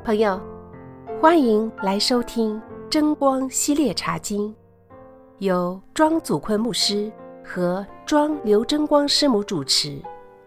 朋友，欢迎来收听真光系列茶经，由庄祖坤牧师和庄刘真光师母主持。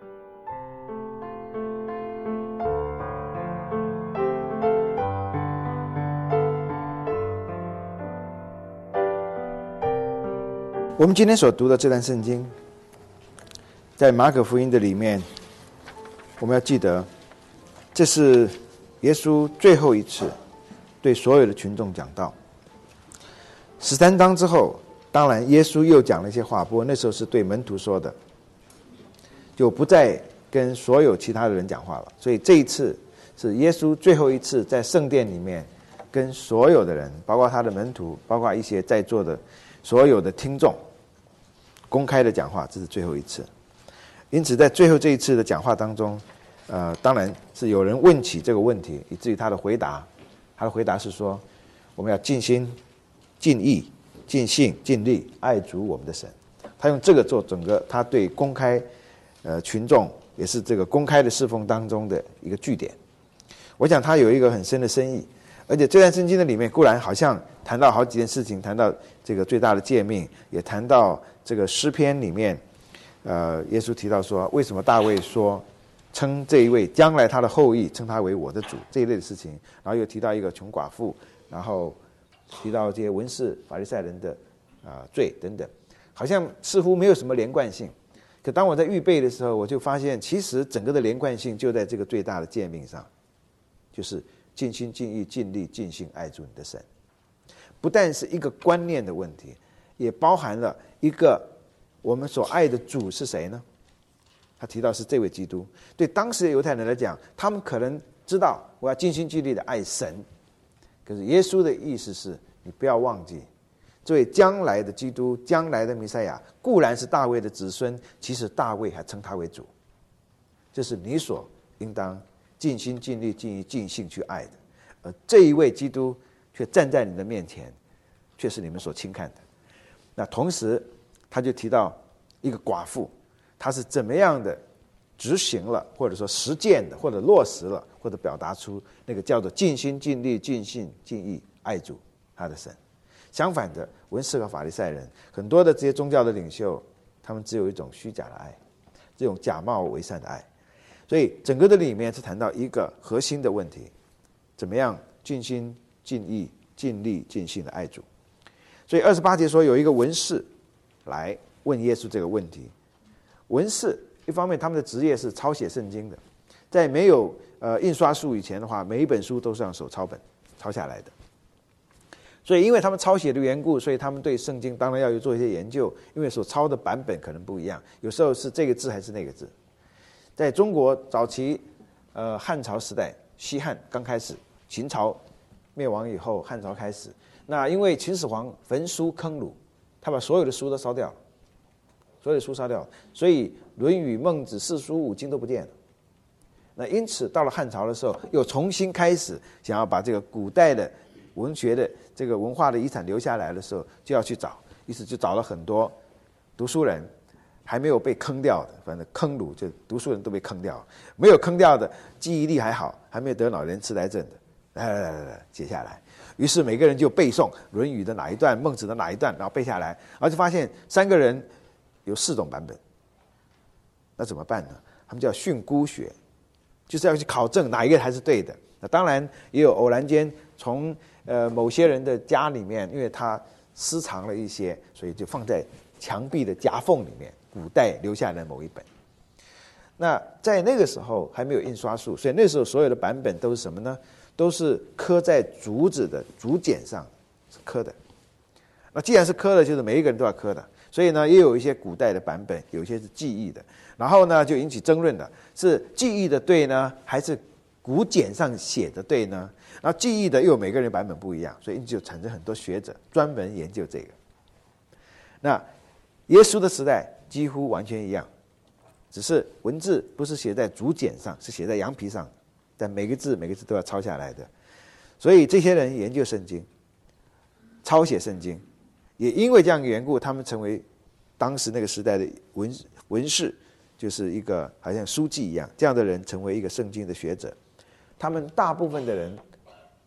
我们今天所读的这段圣经，在马可福音的里面，我们要记得，这是耶稣最后一次对所有的群众讲道。13章之后，当然耶稣又讲了一些话，不过那时候是对门徒说的，就不再跟所有其他的人讲话了。所以这一次是耶稣最后一次在圣殿里面跟所有的人，包括他的门徒，包括一些在座的所有的听众，公开的讲话，这是最后一次。因此在最后这一次的讲话当中，当然是有人问起这个问题，以至于他的回答是说，我们要尽心尽意尽性尽力爱主我们的神。他用这个做整个他对公开群众，也是这个公开的侍奉当中的一个据点。我想他有一个很深的深意，而且这段圣经的里面固然好像谈到好几件事情，谈到这个最大的诫命，也谈到这个诗篇里面耶稣提到说，为什么大卫说称这一位将来他的后裔称他为我的主，这一类的事情，然后又提到一个穷寡妇，然后提到这些文士法利赛人的罪等等，好像似乎没有什么连贯性。可当我在预备的时候，我就发现其实整个的连贯性就在这个最大的诫命上，就是尽心尽意尽力尽性爱主你的神。不但是一个观念的问题，也包含了一个我们所爱的主是谁呢？他提到是这位基督。对当时的犹太人来讲，他们可能知道我要尽心尽力的爱神，可是耶稣的意思是，你不要忘记这位将来的基督，将来的弥赛亚固然是大卫的子孙，其实大卫还称他为主，这是你所应当尽心尽力尽意尽性去爱的。而这一位基督却站在你的面前，却是你们所轻看的。那同时他就提到一个寡妇，她是怎么样的执行了，或者说实践的，或者落实了，或者表达出那个叫做尽心尽力尽性尽意爱主他的神。相反的，文士和法利赛人，很多的这些宗教的领袖，他们只有一种虚假的爱，这种假冒为善的爱。所以整个的里面是谈到一个核心的问题，怎么样尽心尽意尽力尽性的爱主。所以28节说，有一个文士来问耶稣这个问题。文士一方面他们的职业是抄写圣经的，在没有印刷术以前的话，每一本书都是用手抄本抄下来的。所以因为他们抄写的缘故，所以他们对圣经当然要做一些研究，因为所抄的版本可能不一样，有时候是这个字还是那个字。在中国早期汉朝时代，西汉刚开始，秦朝灭亡以后，汉朝开始，那因为秦始皇焚书坑儒，他把所有的书都烧掉了，所有的书烧掉了，所以《论语》《孟子》四书五经都不见了。那因此到了汉朝的时候，又重新开始想要把这个古代的文学的这个文化的遗产留下来的时候，就要去找，于是就找了很多读书人，还没有被坑掉的，反正坑儒就读书人都被坑掉了，没有坑掉的记忆力还好，还没有得老年痴呆症的，来写下来。于是每个人就背诵《论语》的哪一段，孟子的哪一段，然后背下来，然后就发现3个人有4种版本。那怎么办呢？他们叫训诂学，就是要去考证哪一个才是对的。那当然也有偶然间从某些人的家里面，因为他私藏了一些，所以就放在墙壁的夹缝里面，古代留下来的某一本。那在那个时候还没有印刷术，所以那时候所有的版本都是什么呢？都是刻在竹子的竹简上是刻的。那既然是刻的，就是每一个人都要刻的，所以呢也有一些古代的版本，有一些是记忆的，然后呢就引起争论了，是记忆的对呢，还是古简上写的对呢？然后记忆的又有每个人版本不一样，所以就产生很多学者专门研究这个。那耶稣的时代几乎完全一样，只是文字不是写在竹简上，是写在羊皮上，但每个字都要抄下来的。所以这些人研究圣经，抄写圣经，也因为这样的缘故，他们成为当时那个时代的文士，就是一个好像书记一样，这样的人成为一个圣经的学者。他们大部分的人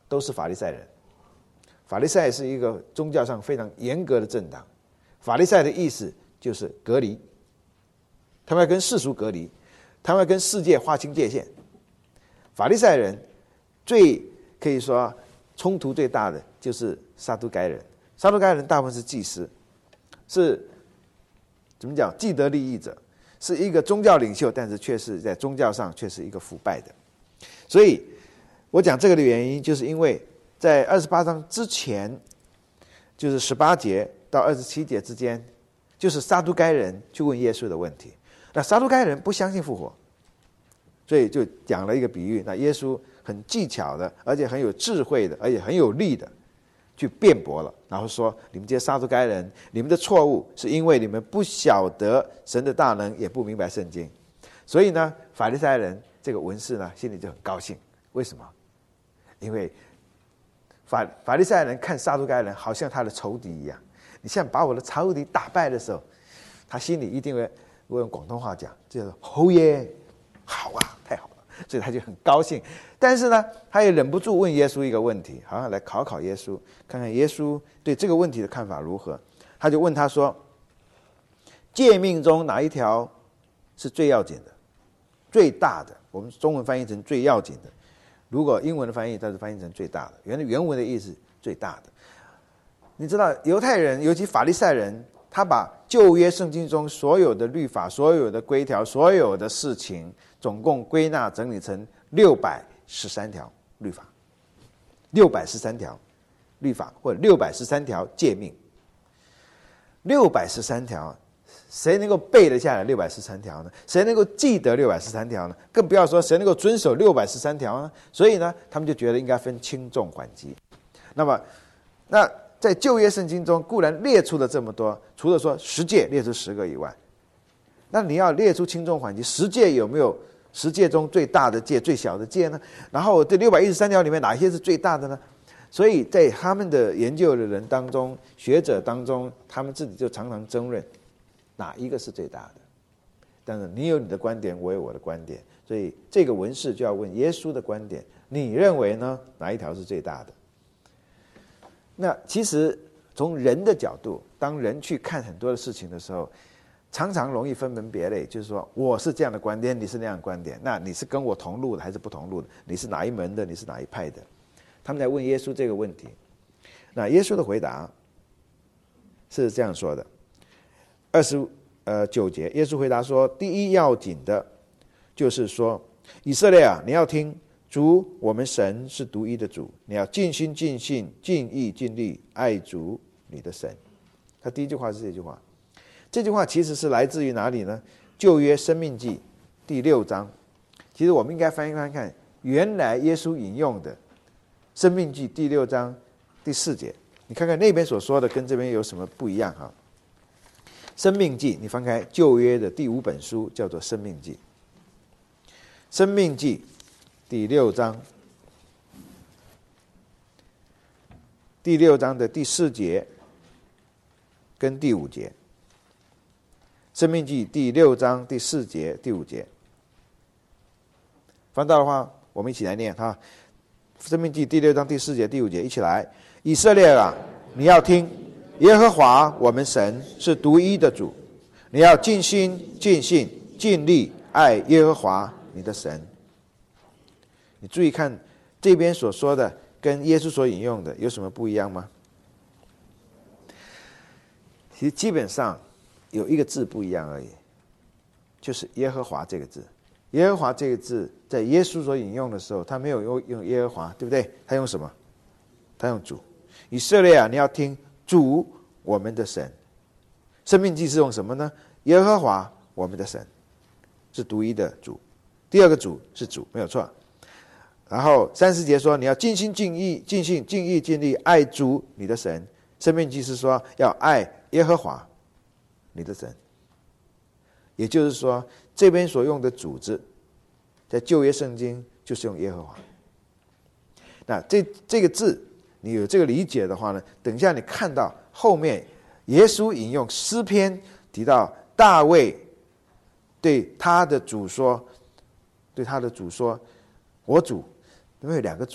都是法利赛人。法利赛是一个宗教上非常严格的政党。法利赛的意思就是隔离，他们要跟世俗隔离，他们要跟世界划清界限。法利赛人可以说冲突最大的就是撒都该人。撒都该人大部分是祭司，是怎么讲？既得利益者，是一个宗教领袖，但是却是在宗教上却是一个腐败的。所以我讲这个的原因，就是因为在28章之前，就是18节到27节之间，就是撒都该人去问耶稣的问题。那撒都该人不相信复活，所以就讲了一个比喻。那耶稣很技巧的，而且很有智慧的，而且很有力的去辩驳了，然后说：你们这些撒都该人，你们的错误是因为你们不晓得神的大能，也不明白圣经。所以呢，法利赛人这个文士呢，心里就很高兴。为什么？因为法利赛人看撒都该人好像他的仇敌一样。你像把我的仇敌打败的时候，他心里一定会，我用广东话讲，就是好耶，好啊，太好了。所以他就很高兴。但是呢，他也忍不住问耶稣一个问题，好像来考考耶稣，看看耶稣对这个问题的看法如何。他就问他说：诫命中哪一条是最要紧的、最大的？我们中文翻译成最要紧的，如果英文的翻译，它是翻译成最大的。原文的意思最大的。你知道犹太人，尤其法利赛人，他把旧约圣经中所有的律法、所有的规条、所有的事情，总共归纳整理成613条律法，613条律法或者613条诫命。613条，谁能够背得下来613条呢？谁能够记得613条呢？更不要说谁能够遵守613条呢？所以呢，他们就觉得应该分轻重缓急。那在旧约圣经中固然列出了这么多，除了说10诫列出10个以外，那你要列出轻重缓急，10诫有没有10诫中最大的诫、最小的诫呢？然后这613条里面哪些是最大的呢？所以在他们的研究的人当中、学者当中，他们自己就常常争论哪一个是最大的。但是你有你的观点，我有我的观点，所以这个文士就要问耶稣的观点，你认为呢？哪一条是最大的？那其实从人的角度，当人去看很多的事情的时候，常常容易分门别类，就是说我是这样的观点，你是那样的观点，那你是跟我同路的还是不同路的？你是哪一门的？你是哪一派的？他们在问耶稣这个问题。那耶稣的回答是这样说的，29节，耶稣回答说：第一要紧的就是说，以色列啊，你要听，主我们神是独一的主，你要尽心尽性尽意尽力爱主你的神。他第一句话是这句话，这句话其实是来自于哪里呢？旧约申命记第6章。其实我们应该翻一翻看，原来耶稣引用的申命记第6章第4节，你看看那边所说的跟这边有什么不一样哈？申命记，你翻开旧约的第5本书，叫做申命记。申命记第6章，第6章的第4节跟第5节。申命记第6章第4节、第5节，翻到的话，我们一起来念哈。申命记第6章第4节、第5节，一起来。以色列啊，你要听，耶和华我们神是独一的主，你要尽心尽性尽力爱耶和华你的神。你注意看这边所说的跟耶稣所引用的有什么不一样吗？其实基本上有一个字不一样而已，就是耶和华这个字。耶和华这个字在耶稣所引用的时候，他没有用耶和华，对不对？他用什么？他用主。以色列啊，你要听主我们的神。申命记是用什么呢？耶和华我们的神是独一的主，第二个主是主，没有错。然后30节说你要尽心尽意尽性尽意尽力爱主你的神。申命记是说要爱耶和华你的神。也就是说，这边所用的主字，在旧约圣经就是用耶和华。那这个字，你有这个理解的话呢，等一下你看到后面耶稣引用诗篇，提到大卫对他的主说，我主，因为有2个主，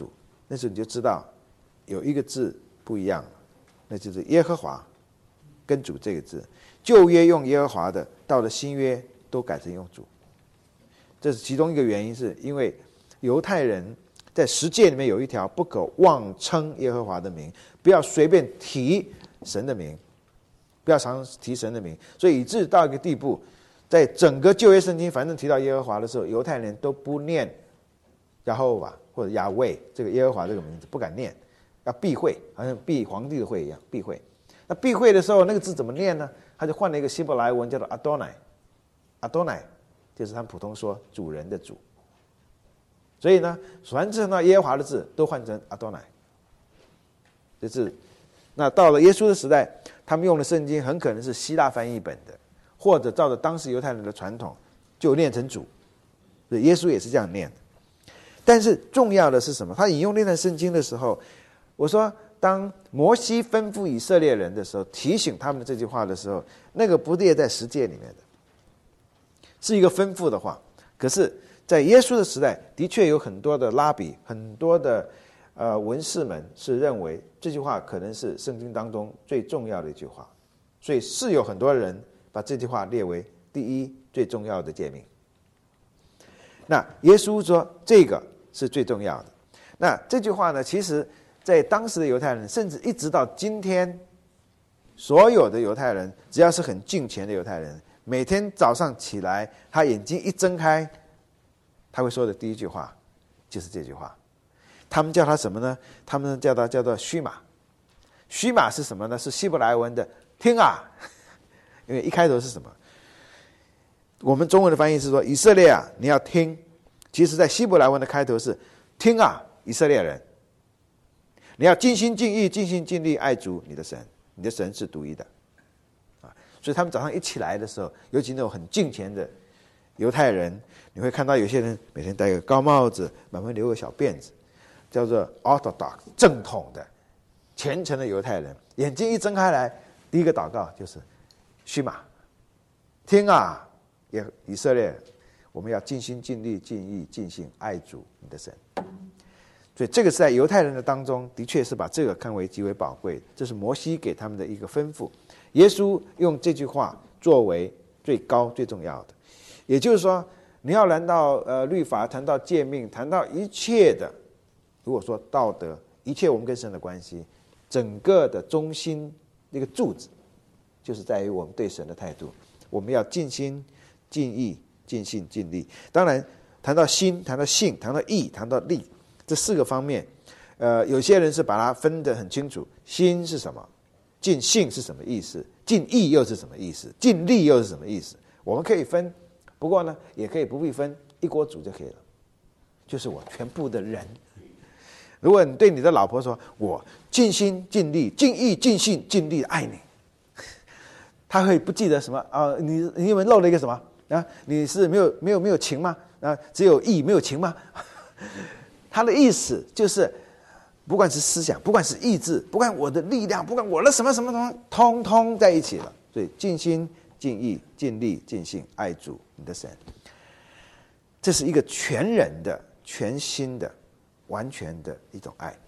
那时候你就知道有一个字不一样了，那就是耶和华跟主这个字。旧约用耶和华的，到了新约都改成用主。这是其中一个原因，是因为犹太人在十诫里面有一条，不可妄称耶和华的名，不要随便提神的名，不要常提神的名。所以以致到一个地步，在整个旧约圣经，反正提到耶和华的时候，犹太人都不念亚和华或者亚卫这个耶和华这个名字，不敢念，要避讳，好像避皇帝的讳一样，避讳。那避讳的时候，那个字怎么念呢？他就换了一个希伯来文，叫做阿多乃，阿多乃就是他们普通说主人的主。所以呢，凡是那耶和华的字都换成阿多乃。这是那到了耶稣的时代，他们用的圣经很可能是希腊翻译本的，或者照着当时犹太人的传统就念成主。所以耶稣也是这样念的。但是重要的是什么？他引用那段圣经的时候，我说当摩西吩咐以色列人的时候，提醒他们的这句话的时候，那个不列在十诫里面的，是一个吩咐的话。可是在耶稣的时代，的确有很多的拉比，很多的文士们是认为这句话可能是圣经当中最重要的一句话，所以是有很多人把这句话列为第一最重要的诫命。那耶稣说这个是最重要的。那这句话呢，其实在当时的犹太人，甚至一直到今天，所有的犹太人，只要是很敬虔的犹太人，每天早上起来，他眼睛一睁开，他会说的第一句话就是这句话。他们叫他什么呢？他们叫做须玛。须玛是什么呢？是希伯来文的听啊。因为一开头是什么？我们中文的翻译是说以色列啊，你要听。其实在希伯来文的开头是听啊，以色列人，你要尽心尽意尽心尽力爱主你的神，你的神是独一的啊。所以他们早上一起来的时候，尤其那种很敬虔的犹太人，你会看到有些人每天戴个高帽子，满面留个小辫子，叫做 Orthodox 正统的虔诚的犹太人，眼睛一睁开来，第一个祷告就是须玛，听啊，以色列，我们要尽心尽力尽意尽性爱主你的神。所以这个是在犹太人的当中，的确是把这个看为极为宝贵，这是摩西给他们的一个吩咐。耶稣用这句话作为最高最重要的，也就是说，你要谈到律法，谈到诫命，谈到一切的，如果说道德，一切我们跟神的关系，整个的中心那个柱子，就是在于我们对神的态度。我们要尽心尽意尽性尽力。当然谈到心，谈到性，谈到义，谈到力，这四个方面，有些人是把它分得很清楚，心是什么，尽性是什么意思，尽义又是什么意思，尽力又是什么意思，我们可以分，不过呢也可以不必分，一锅煮就可以了，就是我全部的人。如果你对你的老婆说，我尽心尽力尽意尽性尽力爱你，她会不记得什么啊？你以为漏了一个什么啊？你是没有情吗？啊，只有义没有情吗？他的意思就是，不管是思想，不管是意志，不管我的力量，不管我的什么什么什么，通通在一起了。所以尽心尽意尽力尽性爱主你的神，这是一个全人的全心的完全的一种爱。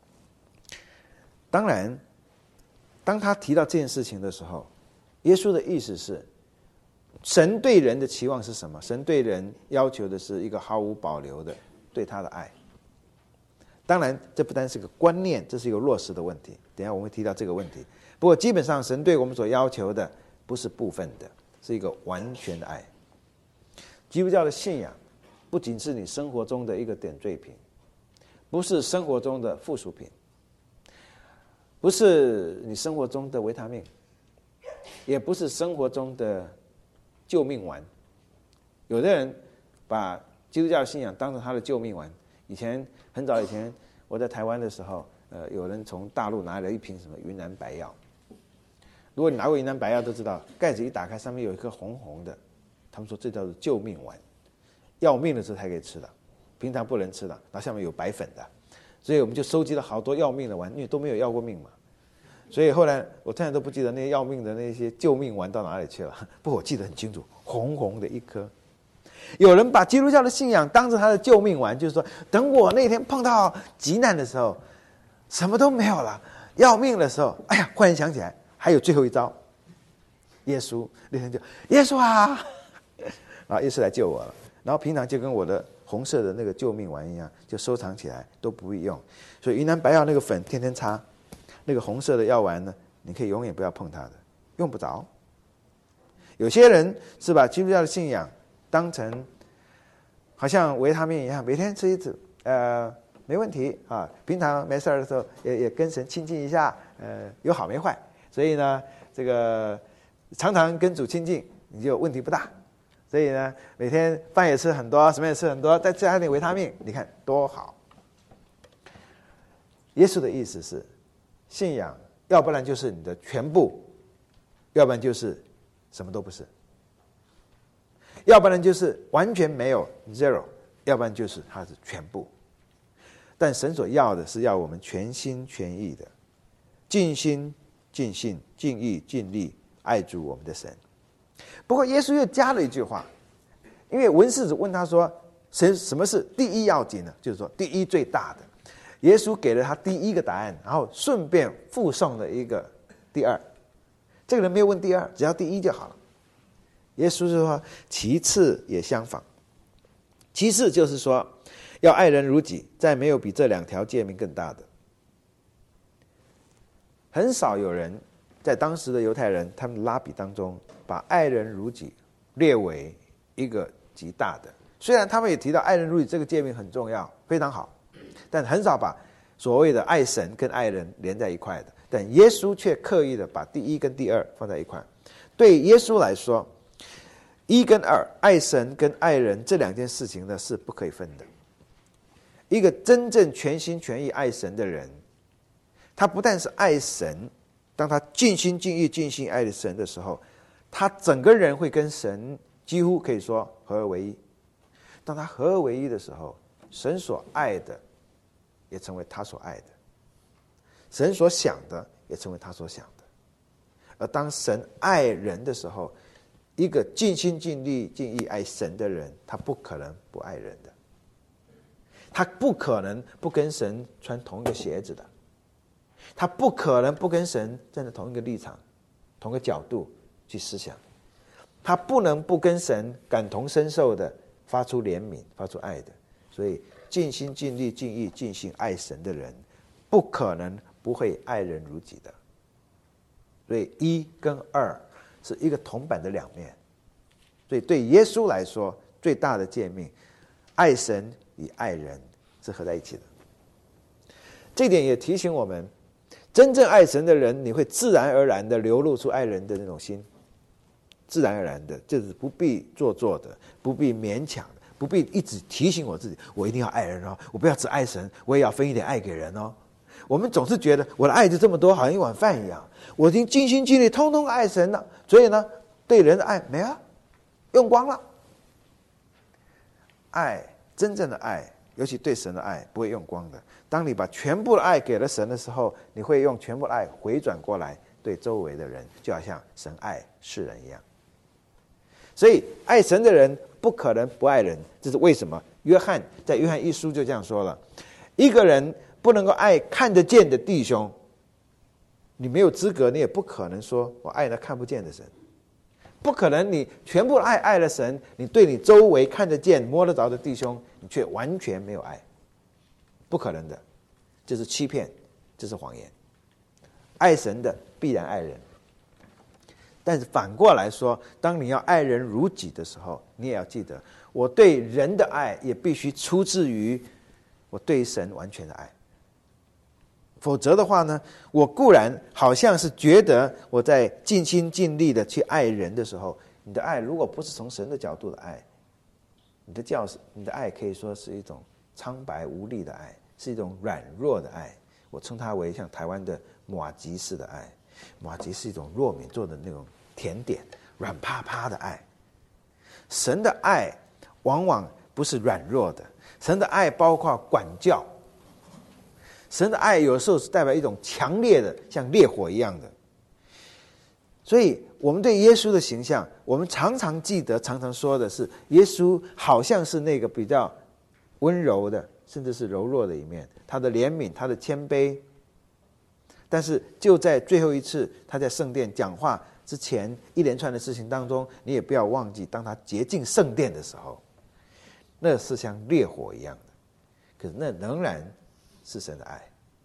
当然当他提到这件事情的时候，耶稣的意思是，神对人的期望是什么？神对人要求的是一个毫无保留的对他的爱。当然这不单是个观念，这是一个落实的问题，等一下我们会提到这个问题。不过基本上神对我们所要求的不是部分的，是一个完全的爱。基督教的信仰不仅是你生活中的一个点缀品，不是生活中的附属品，不是你生活中的维他命，也不是生活中的救命丸。有的人把基督教信仰当成他的救命丸。很早以前我在台湾的时候，有人从大陆拿了一瓶什么云南白药。如果你拿过云南白药都知道，盖子一打开上面有一颗红红的，他们说这叫做救命丸，要命的时候才可以吃的，平常不能吃的，然后下面有白粉的。所以我们就收集了好多要命的丸，因为都没有要过命嘛。所以后来我现在都不记得那些要命的那些救命丸到哪里去了，不过我记得很清楚，红红的一颗。 有人把基督教的信仰当成他的救命丸，就是说，等我那天碰到急难的时候，什么都没有了，要命的时候，哎呀，忽然想起来还有最后一招，耶稣那天就耶稣啊，然后耶稣来救我了。然后平常就跟我的红色的那个救命丸一样，就收藏起来，都不必用。所以云南白药那个粉天天擦，那个红色的药丸呢，你可以永远不要碰它的，用不着。有些人是把基督教的信仰当成好像维他命一样，每天吃一次，没问题啊。平常没事的时候也跟神亲近一下，有好没坏。所以呢，这个常常跟主亲近，你就问题不大。所以呢，每天饭也吃很多，什么也吃很多，再加点维他命，你看多好。耶稣的意思是，信仰要不然就是你的全部，要不然就是什么都不是，要不然就是完全没有 zero， 要不然就是它是全部。但神所要的是要我们全心全意的，尽心尽性尽意尽力爱主我们的神。不过耶稣又加了一句话，因为文士子问他说，什么是第一要紧呢？就是说第一最大的。耶稣给了他第一个答案，然后顺便附送了一个第二。这个人没有问第二，只要第一就好了。耶稣就说其次也相仿。其次就是说要爱人如己，再没有比这两条诫命更大的。很少有人在当时的犹太人他们的拉比当中把爱人如己列为一个极大的，虽然他们也提到爱人如己这个诫命很重要，非常好，但很少把所谓的爱神跟爱人连在一块的。但耶稣却刻意的把第一跟第二放在一块。对耶稣来说，一跟二，爱神跟爱人这两件事情呢是不可以分的。一个真正全心全意爱神的人，他不但是爱神，当他尽心尽意尽心爱神的时候，他整个人会跟神几乎可以说合而为一。当他合而为一的时候，神所爱的也成为他所爱的，神所想的也成为他所想的。而当神爱人的时候，一个尽心尽力尽意爱神的人，他不可能不爱人的，他不可能不跟神穿同一个鞋子的，他不可能不跟神站在同一个立场同一个角度去思想，他不能不跟神感同身受的发出怜悯发出爱的。所以尽心尽力尽意尽心爱神的人，不可能不会爱人如己的。所以一跟二是一个铜板的两面。所以对耶稣来说，最大的诫命，爱神与爱人是合在一起的。这点也提醒我们，真正爱神的人，你会自然而然的流露出爱人的那种心，自然而然的，就是不必做作的，不必勉强的，不必一直提醒我自己，我一定要爱人哦，我不要只爱神，我也要分一点爱给人哦。我们总是觉得我的爱就这么多，好像一碗饭一样，我已经尽心尽力通通爱神了，所以呢，对人的爱没了，用光了。爱，真正的爱，尤其对神的爱，不会用光的。当你把全部的爱给了神的时候，你会用全部的爱回转过来对周围的人，就好像神爱世人一样。所以爱神的人不可能不爱人，这是为什么？约翰在约翰一书就这样说了，一个人不能够爱看得见的弟兄，你没有资格，你也不可能说我爱那看不见的神。不可能你全部爱了神，你对你周围看得见摸得着的弟兄，你却完全没有爱，不可能的。这是欺骗，这是谎言。爱神的必然爱人，但是反过来说，当你要爱人如己的时候，你也要记得，我对人的爱也必须出自于我对神完全的爱。否则的话呢，我固然好像是觉得我在尽心尽力的去爱人的时候，你的爱如果不是从神的角度的爱，你的爱可以说是一种苍白无力的爱，是一种软弱的爱。我称它为像台湾的马吉式的爱。马吉是一种糯米做的那种甜点，软趴趴的爱。神的爱往往不是软弱的，神的爱包括管教。神的爱有时候是代表一种强烈的，像烈火一样的。 所以我们对耶稣的形象，我们常常记得，常常说的是，耶稣好像是那个比较温柔的，甚至是柔弱的一面，他的怜悯，他的谦卑。但是就在最后一次他在圣殿讲话之前一连串的事情当中，你也不要忘记，当他洁净圣殿的时候，那是像烈火一样的，可是那仍然是神的爱。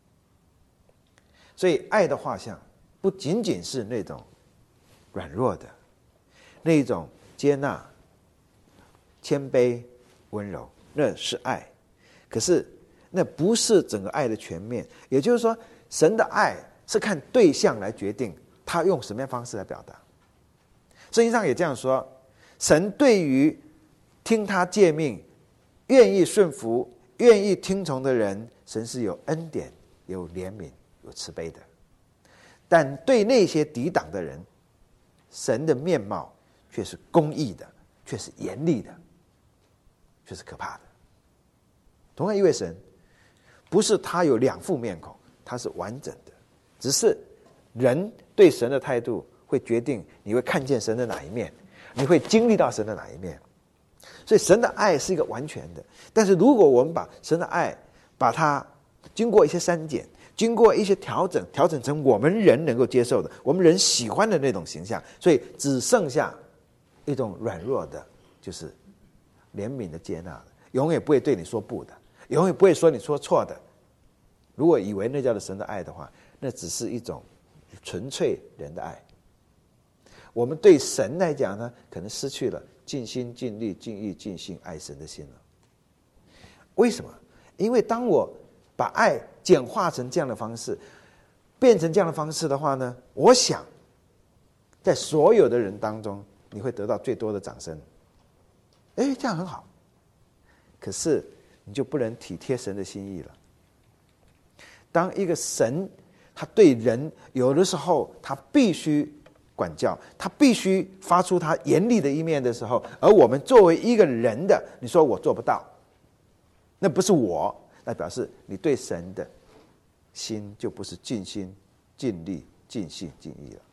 所以爱的画像不仅仅是那种软弱的，那一种接纳、谦卑、温柔，那是爱。可是那不是整个爱的全面，也就是说，神的爱是看对象来决定他用什么样方式来表达。圣经上也这样说，神对于听他诫命、愿意顺服、愿意听从的人，神是有恩典、有怜悯、有慈悲的。但对那些抵挡的人，神的面貌却是公义的，却是严厉的，却是可怕的。同样一位神，不是他有两副面孔，他是完整的，只是人对神的态度会决定你会看见神的哪一面，你会经历到神的哪一面。所以神的爱是一个完全的，但是如果我们把神的爱把它经过一些删减，经过一些调整成我们人能够接受的，我们人喜欢的那种形象，所以只剩下一种软弱的，就是怜悯的接纳的，永远不会对你说不的，永远不会说你说错的。如果以为那叫做神的爱的话，那只是一种纯粹人的爱。我们对神来讲呢，可能失去了尽心尽力尽意尽性爱神的心了。为什么？因为当我把爱简化成这样的方式，变成这样的方式的话呢，我想在所有的人当中，你会得到最多的掌声。这样很好。可是你就不能体贴神的心意了。当一个神他对人有的时候他必须管教，他必须发出他严厉的一面的时候，而我们作为一个人的，你说我做不到，那不是我，那表示你对神的心就不是尽心尽力尽性尽意了。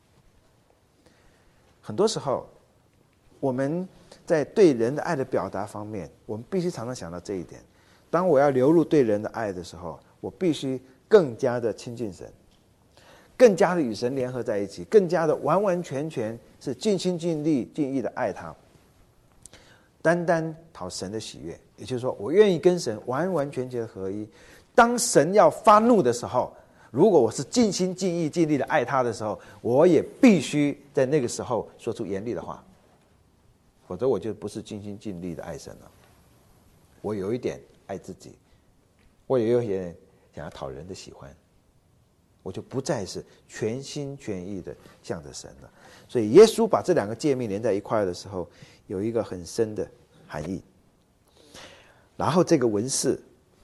很多时候我们在对人的爱的表达方面，我们必须常常想到这一点。当我要流露对人的爱的时候，我必须更加的亲近神，更加的与神联合在一起，更加的完完全全是尽心尽力尽意的爱他，单单讨神的喜悦。也就是说，我愿意跟神完完全全的合一。当神要发怒的时候，如果我是尽心尽意尽力的爱他的时候，我也必须在那个时候说出严厉的话，否则我就不是尽心尽力的爱神了。我有一点爱自己，我也有一点想要讨人的喜欢，我就不再是全心全意的向着神了。所以耶稣把这两个诫命连在一块的时候，有一个很深的含义。然后这个文士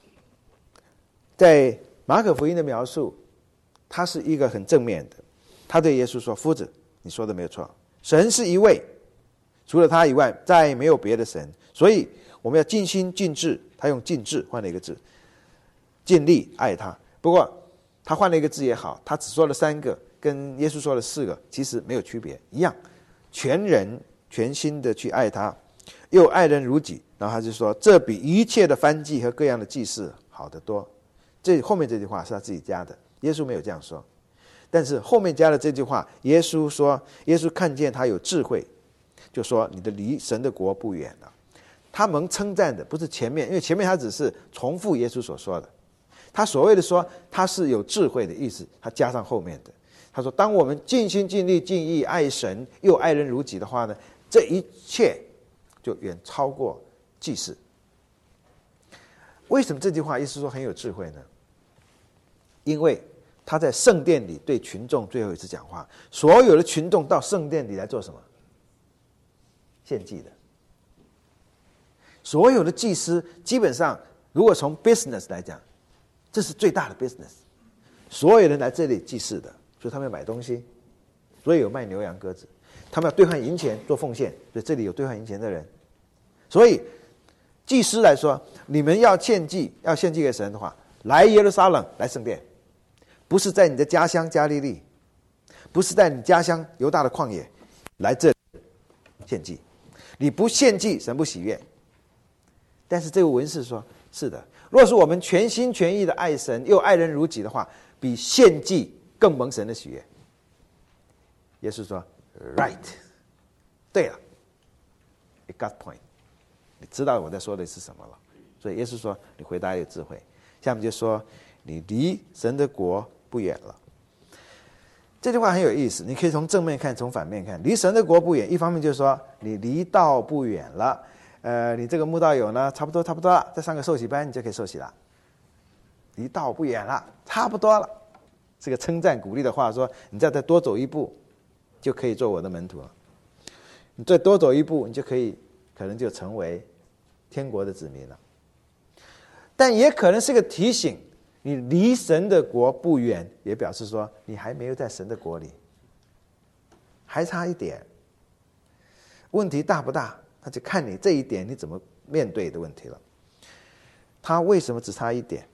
在马可福音的描述，他是一个很正面的。他对耶稣说：夫子，你说的没有错，神是一位，除了他以外再没有别的神，所以我们要尽心尽智，他用尽智换了一个字，尽力爱他。不过他换了一个字也好，他只说了3个，跟耶稣说了4个其实没有区别，一样，全人全心的去爱他，又爱人如己。然后他就说，这比一切的燔祭和各样的祭祀好得多。这后面这句话是他自己加的，耶稣没有这样说。但是后面加了这句话，耶稣说，耶稣看见他有智慧，就说你的离神的国不远了。他蒙称赞的不是前面，因为前面他只是重复耶稣所说的。他所谓的说他是有智慧的意思，他加上后面的，他说当我们尽心尽力尽意爱神又爱人如己的话呢，这一切就远超过祭祀。为什么这句话意思说很有智慧呢？因为他在圣殿里对群众最后一次讲话，所有的群众到圣殿里来做什么？献祭的。所有的祭司基本上如果从 business 来讲，这是最大的 business， 所有人来这里祭祀的，所以他们要买东西，所以有卖牛羊鸽子，他们要兑换银钱做奉献，所以这里有兑换银钱的人。所以祭司来说，你们要献祭给神的话，来耶路撒冷，来圣殿，不是在你的家乡加利利， 不是在你家乡犹大的旷野来这里献祭。你不献祭，神不喜悦。但是这位文士说，是的，若是我们全心全意的爱神，又爱人如己的话，比献祭更蒙神的喜悦。耶稣说 right， 对了， you got point， 你知道我在说的是什么了。所以耶稣说你回答有智慧。下面就说你离神的国不远了。这句话很有意思，你可以从正面看，从反面看。离神的国不远，一方面就是说你离道不远了。你这个慕道友呢，差不多了，再上个受洗班，你就可以受洗了。离道不远了，差不多了。这个称赞鼓励的话说，你再多走一步，就可以做我的门徒了。你再多走一步，你就可能就成为天国的子民了。但也可能是个提醒，你离神的国不远，也表示说你还没有在神的国里，还差一点。问题大不大？那就看你这一点你怎么面对的问题了。他为什么只差一点？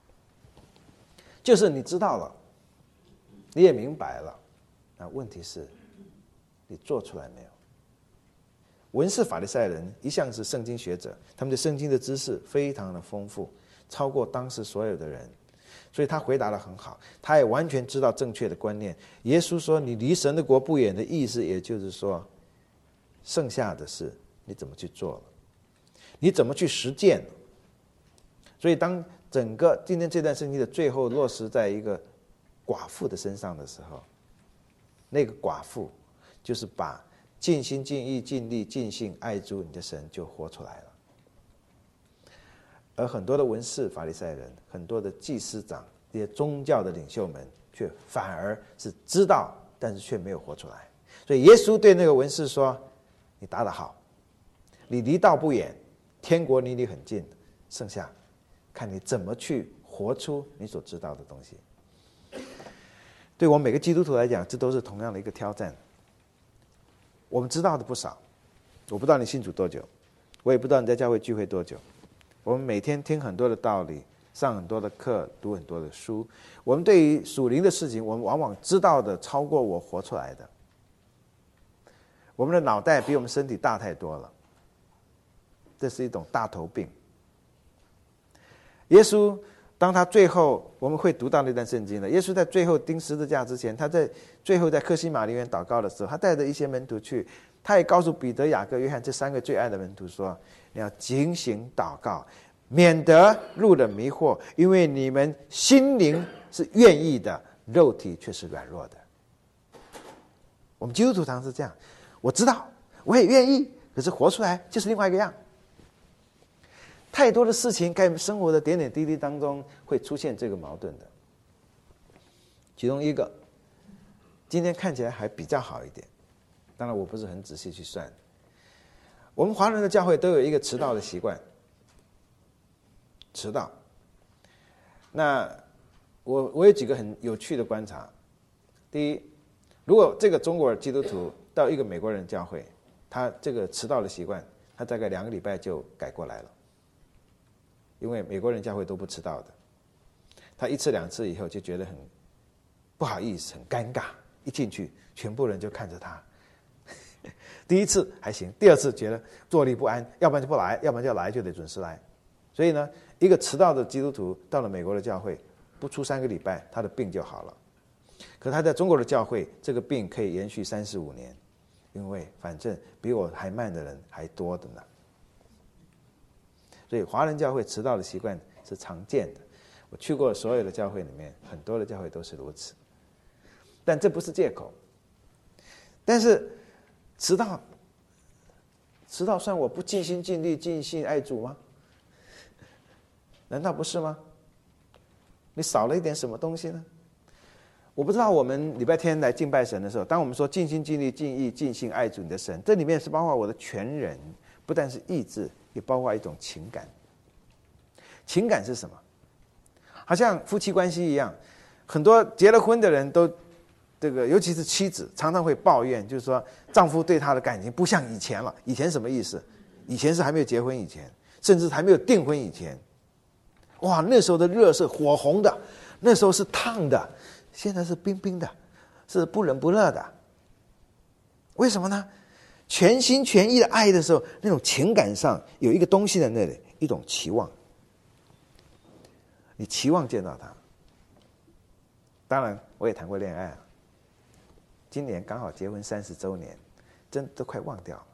就是你知道了，你也明白了，那问题是你做出来没有？文士法利赛人一向是圣经学者，他们对圣经的知识非常的丰富，超过当时所有的人，所以他回答得很好，他也完全知道正确的观念。耶稣说你离神的国不远的意思，也就是说剩下的是你怎么去做了，你怎么去实践了。所以当整个今天这段圣经的最后落实在一个寡妇的身上的时候，那个寡妇就是把尽心尽意尽力尽性爱主你的神就活出来了。而很多的文士法利赛人，很多的祭司长，这些宗教的领袖们却反而是知道，但是却没有活出来。所以耶稣对那个文士说，你答得好，你离道不远，天国离你很近，剩下看你怎么去活出你所知道的东西。对我们每个基督徒来讲，这都是同样的一个挑战。我们知道的不少，我不知道你信主多久，我也不知道你在教会聚会多久。我们每天听很多的道理，上很多的课，读很多的书。我们对于属灵的事情，我们往往知道的超过我活出来的。我们的脑袋比我们身体大太多了，这是一种大头病。耶稣当他最后，我们会读到那段圣经的，耶稣在最后钉十字架之前，他在最后在客西马尼园祷告的时候，他带着一些门徒去，他也告诉彼得、雅各、约翰这三个最爱的门徒说，你要警醒祷告，免得入了迷惑，因为你们心灵是愿意的，肉体却是软弱的。我们基督徒常是这样，我知道我也愿意，可是活出来就是另外一个样。太多的事情在生活的点点滴滴当中会出现这个矛盾的。其中一个今天看起来还比较好一点，当然我不是很仔细去算。我们华人的教会都有一个迟到的习惯，迟到。那我有几个很有趣的观察。第一，如果这个中国基督徒到一个美国人教会，他这个迟到的习惯，他大概2个礼拜就改过来了。因为美国人教会都不迟到的，他1次2次以后就觉得很不好意思，很尴尬，一进去全部人就看着他。第1次还行，第2次觉得坐立不安，要不然就不来，要不然就来就得准时来。所以呢，一个迟到的基督徒到了美国的教会，不出3个礼拜，他的病就好了。可他在中国的教会，这个病可以延续35年，因为反正比我还慢的人还多的呢。所以华人教会迟到的习惯是常见的，我去过所有的教会里面，很多的教会都是如此。但这不是借口。但是迟到算我不尽心尽力尽性爱主吗？难道不是吗？你少了一点什么东西呢？我不知道我们礼拜天来敬拜神的时候，当我们说尽心尽力尽意尽性爱主你的神，这里面是包括我的全人，不但是意志，也包括一种情感。情感是什么？好像夫妻关系一样，很多结了婚的人都尤其是妻子常常会抱怨，就是说丈夫对她的感情不像以前了。以前什么意思？以前是还没有结婚以前，甚至还没有订婚以前。哇，那时候的热是火红的，那时候是烫的，现在是冰冰的， 是不冷不热的。为什么呢？全心全意的爱的时候，那种情感上有一个东西在那里，一种期望。你期望见到他。当然我也谈过恋爱了，今年刚好结婚30周年，真都快忘掉了。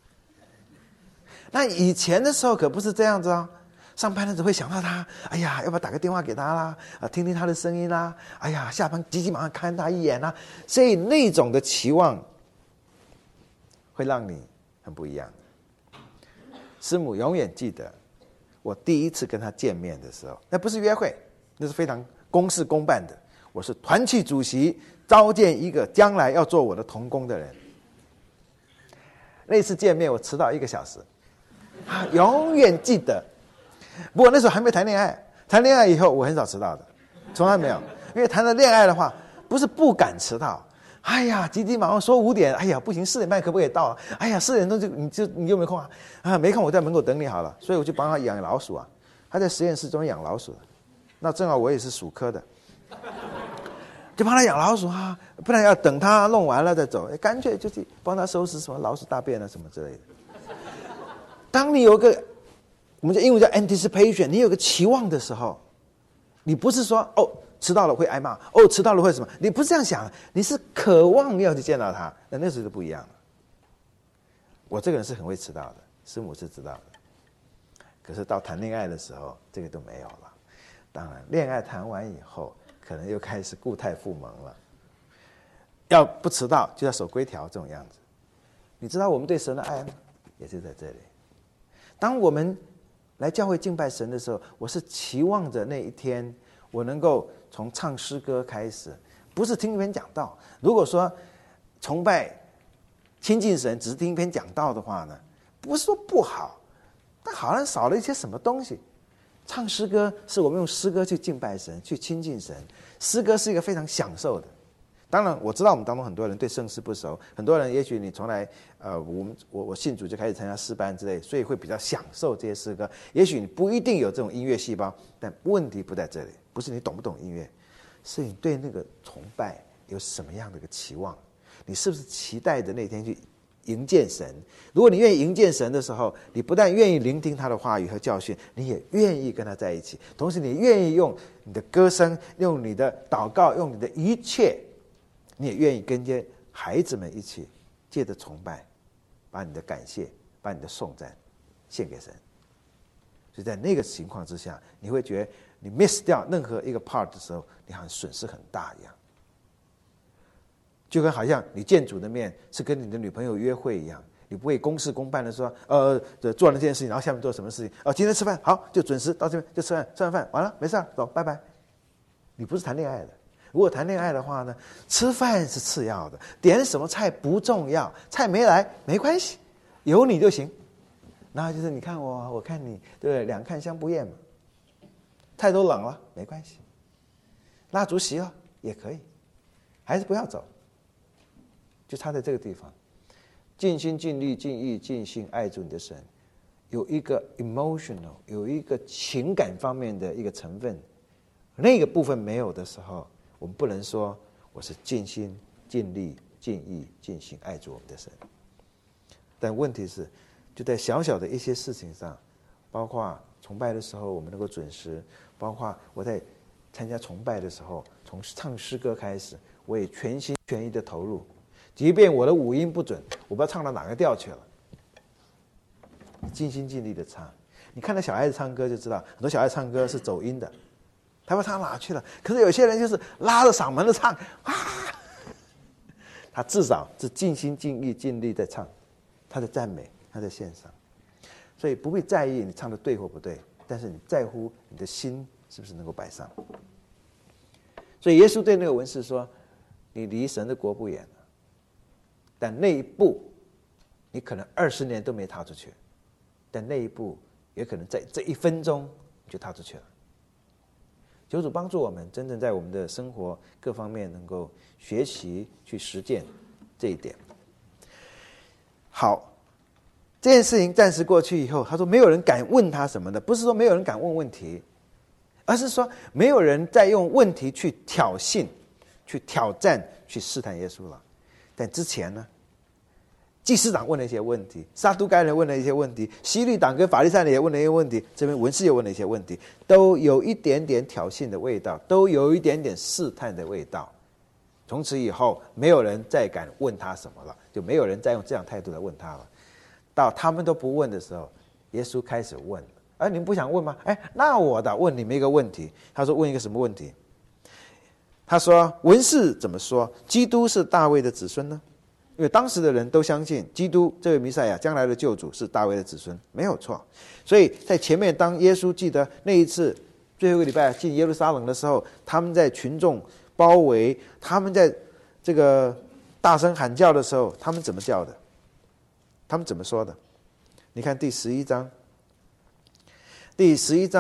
那以前的时候可不是这样子啊，上班的时候会想到他，哎呀，要不要打个电话给他啦，听听他的声音啦，哎呀，下班急急忙忙看他一眼啦，所以那种的期望会让你很不一样。师母永远记得我第一次跟他见面的时候，那不是约会，那是非常公事公办的。我是团契主席，召见一个将来要做我的同工的人。那次见面我迟到1个小时，永远记得。不过那时候还没谈恋爱，谈恋爱以后我很少迟到的，从来没有。因为谈了恋爱的话，不是不敢迟到，哎呀，急急忙忙说5点，哎呀不行，4点半可不可以到啊？哎呀，4点钟你有没有空啊？没空，我在门口等你好了。所以我就帮他养老鼠啊，他在实验室中养老鼠的，那正好我也是属科的。就帮他养老鼠啊，不然要等他弄完了再走，干脆就去帮他收拾什么老鼠大便啊什么之类的。当你有个我们英文叫 anticipation， 你有个期望的时候，你不是说哦迟到了会挨骂，哦迟到了会什么，你不是这样想，你是渴望要去见到他，那时候就不一样了。我这个人是很会迟到的，师母是知道的，可是到谈恋爱的时候，这个都没有了。当然，恋爱谈完以后，可能又开始固态复萌了。要不迟到就要守规条这种样子。你知道我们对神的爱吗？也是在这里。当我们来教会敬拜神的时候，我是期望着那一天我能够从唱诗歌开始，不是听一篇讲道。如果说崇拜亲近神只是听一篇讲道的话呢，不是说不好，但好像少了一些什么东西。唱诗歌是我们用诗歌去敬拜神，去亲近神。诗歌是一个非常享受的。当然我知道我们当中很多人对圣诗不熟，很多人也许你从来我信主就开始参加诗班之类，所以会比较享受这些诗歌。也许你不一定有这种音乐细胞，但问题不在这里，不是你懂不懂音乐，是你对那个崇拜有什么样的一个期望，你是不是期待着那天去迎见神。如果你愿意迎见神的时候，你不但愿意聆听他的话语和教训，你也愿意跟他在一起，同时你愿意用你的歌声，用你的祷告，用你的一切，你也愿意跟这些孩子们一起借着崇拜，把你的感谢，把你的颂赞献给神。所以在那个情况之下，你会觉得你 miss 掉任何一个 part 的时候，你好像损失很大一样。就跟好像你见主的面是跟你的女朋友约会一样，你不会公事公办的说做了这件事情，然后下面做什么事情，今天吃饭好就准时到这边就吃饭，吃完饭完了没事走拜拜。你不是谈恋爱的。如果谈恋爱的话呢，吃饭是次要的，点什么菜不重要，菜没来没关系，有你就行。然后就是你看我看你，对不对？两看相不厌嘛。菜都冷了没关系，蜡烛熄了也可以，还是不要走。就差在这个地方，尽心尽力尽意尽心爱主你的神，有一个 emotional， 有一个情感方面的一个成分，那个部分没有的时候，我们不能说我是尽心尽力尽意尽心爱主我们的神。但问题是，就在小小的一些事情上，包括崇拜的时候我们能够准时，包括我在参加崇拜的时候，从唱诗歌开始，我也全心全意的投入。即便我的五音不准，我不知道唱到哪个调去了，尽心尽力的唱。你看到小孩子唱歌就知道，很多小孩子唱歌是走音的，他不知道唱哪去了。可是有些人就是拉着嗓门的唱，他至少是尽心尽意尽力在唱，他的赞美，他在献上。所以不必在意你唱的对或不对，但是你在乎你的心是不是能够摆上。所以耶稣对那个文士说：“你离神的国不远了。”但那一步，你可能20年都没踏出去，但那一步也可能在这1分钟你就踏出去了。求主帮助我们，真正在我们的生活各方面能够学习去实践这一点。好，这件事情暂时过去以后，他说没有人敢问他什么的，不是说没有人敢问问题，而是说没有人再用问题去挑衅去挑战、去试探耶稣了。但之前呢，祭司长问了一些问题，撒都该人问了一些问题，希律党跟法利赛人也问了一些问题，这边文士也问了一些问题，都有一点点挑衅的味道，都有一点点试探的味道。从此以后，没有人再敢问他什么了，就没有人再用这样态度来问他了。到他们都不问的时候，耶稣开始问了。你们不想问吗？那我倒问你们一个问题。他说问一个什么问题？他说文士怎么说基督是大卫的子孙呢？因为当时的人都相信基督这位弥赛亚将来的救主是大卫的子孙，没有错。所以在前面，当耶稣记得那一次最后一个礼拜进耶路撒冷的时候，他们在群众包围，他们在这个大声喊叫的时候，他们怎么叫的？他们怎么说的？你看第11章第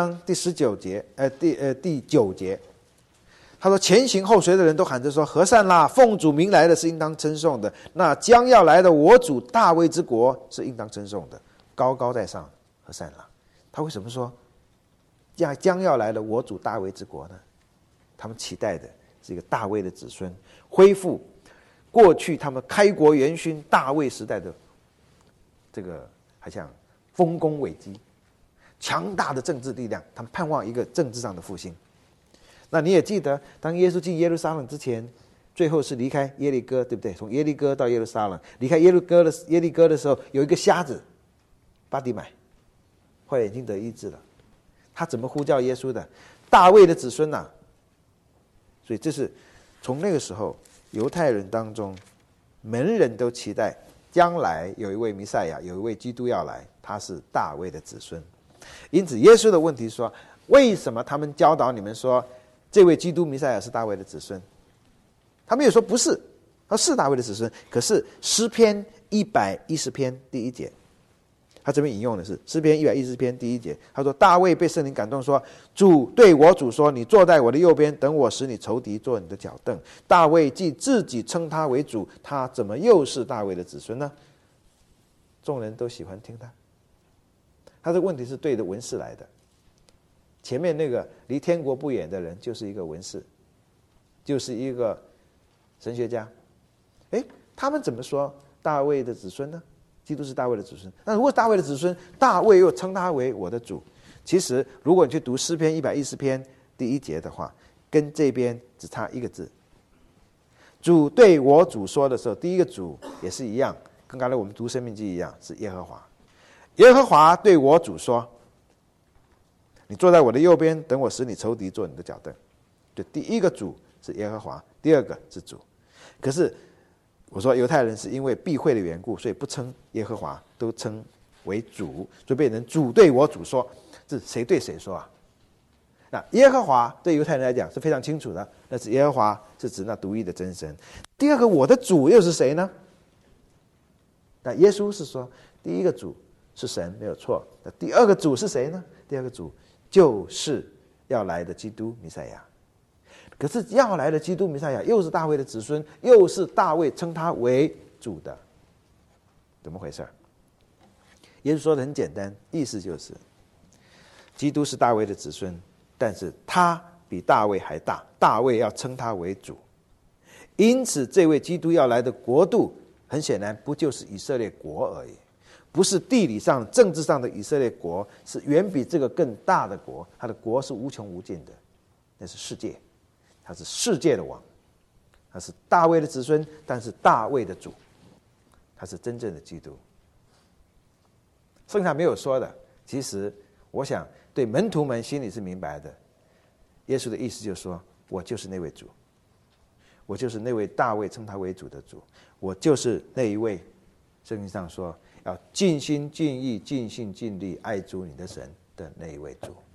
19节，第9节，他说前行后随的人都喊着说：和善啦，奉主名来的是应当称颂的，那将要来的我主大卫之国是应当称颂的，高高在上，和善啦。他为什么说将要来的我主大卫之国呢？他们期待的是一个大卫的子孙，恢复过去他们开国元勋大卫时代的这个好像丰功伟绩，强大的政治力量，他们盼望一个政治上的复兴。那你也记得，当耶稣进耶路撒冷之前，最后是离开耶利哥，对不对？从耶利哥到耶路撒冷，离开耶利哥的时候，有一个瞎子巴底买，后来眼睛得医治了。他怎么呼叫耶稣的？大卫的子孙呐！所以这是从那个时候，犹太人当中，门人都期待将来有一位弥赛亚，有一位基督要来，他是大卫的子孙。因此，耶稣的问题说：为什么他们教导你们说这位基督弥赛亚是大卫的子孙？他们也说不是，他是大卫的子孙。可是诗篇110篇第1节，他这边引用的是诗篇110篇第1节，他说大卫被圣灵感动说：主对我主说，你坐在我的右边，等我使你仇敌做你的脚凳。大卫既自己称他为主，他怎么又是大卫的子孙呢？众人都喜欢听他。他的问题是对着文士来的，前面那个离天国不远的人就是一个文士，就是一个神学家。他们怎么说大卫的子孙呢？基督是大卫的子孙。那如果大卫的子孙，大卫又称他为我的主，其实如果你去读诗篇110篇第1节的话，跟这边只差一个字。主对我主说的时候，第一个主也是一样，跟刚才我们读生命记一样，是耶和华。耶和华对我主说：你坐在我的右边，等我使你仇敌做你的脚凳。就第一个主是耶和华，第二个是主。可是我说犹太人是因为避讳的缘故，所以不称耶和华，都称为主，就变成主对我主说。这谁对谁说啊？那耶和华对犹太人来讲是非常清楚的，那是耶和华是指那独一的真神。第二个我的主又是谁呢？那耶稣是说第一个主是神，没有错。那第二个主是谁呢？第二个主就是要来的基督弥赛亚。可是要来的基督弥赛亚又是大卫的子孙，又是大卫称他为主的，怎么回事？耶稣说的很简单，意思就是基督是大卫的子孙，但是他比大卫还大，大卫要称他为主。因此这位基督要来的国度，很显然不就是以色列国而已，不是地理上政治上的以色列国，是远比这个更大的国，他的国是无穷无尽的，那是世界，他是世界的王，他是大卫的子孙，但是大卫的主，他是真正的基督。剩下没有说的，其实我想对门徒们心里是明白的。耶稣的意思就是说，我就是那位主，我就是那位大卫称他为主的主，我就是那一位圣经上说要尽心尽意尽心尽力爱主你的神的那一位主。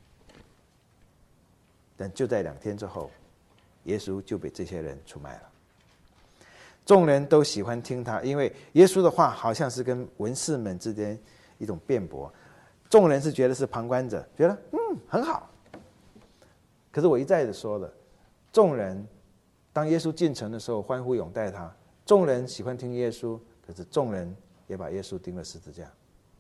但就在2天之后，耶稣就被这些人出卖了。众人都喜欢听他，因为耶稣的话好像是跟文士们之间一种辩驳，众人是觉得是旁观者，觉得很好。可是我一再的说了，众人当耶稣进城的时候欢呼拥戴他，众人喜欢听耶稣，可是众人也把耶稣钉了十字架。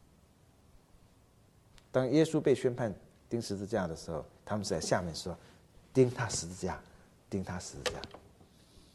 当耶稣被宣判钉十字架的时候，他们是在下面说钉他十字架，钉他十字架。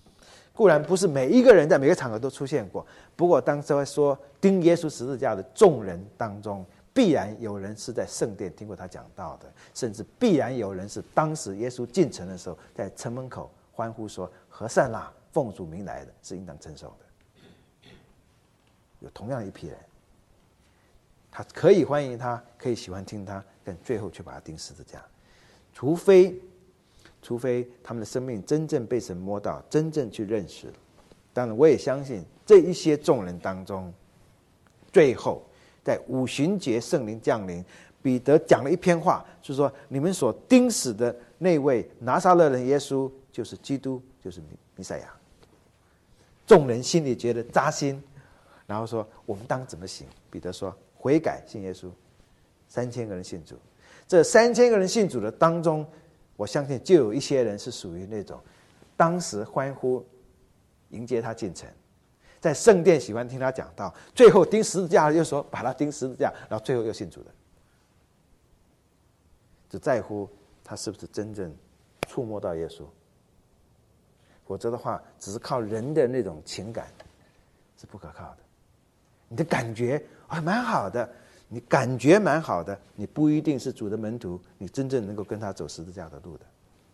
固然不是每一个人在每个场合都出现过，不过当时说钉耶稣十字架的众人当中，必然有人是在圣殿听过他讲道的，甚至必然有人是当时耶稣进城的时候，在城门口欢呼说：“和散那，奉主名来的，是应当称颂的。”有同样一批人，他可以欢迎他，可以喜欢听他，但最后却把他钉十字架。除非他们的生命真正被神摸到，真正去认识了。当然，我也相信这一些众人当中，最后在五旬节圣灵降临，彼得讲了一篇话，就是说你们所钉死的那位拿撒勒人耶稣，就是基督，就是弥赛亚。众人心里觉得扎心，然后说我们当怎么行？彼得说悔改信耶稣，3000个人信主。这3000个人信主的当中，我相信就有一些人是属于那种当时欢呼迎接他进城，在圣殿喜欢听他讲道，最后钉十字架又说把他钉十字架，然后最后又信主的，只在乎他是不是真正触摸到耶稣。否则的话，只是靠人的那种情感是不可靠的。你的感觉蛮好的，你感觉蛮好的，你不一定是主的门徒，你真正能够跟他走十字架的路的。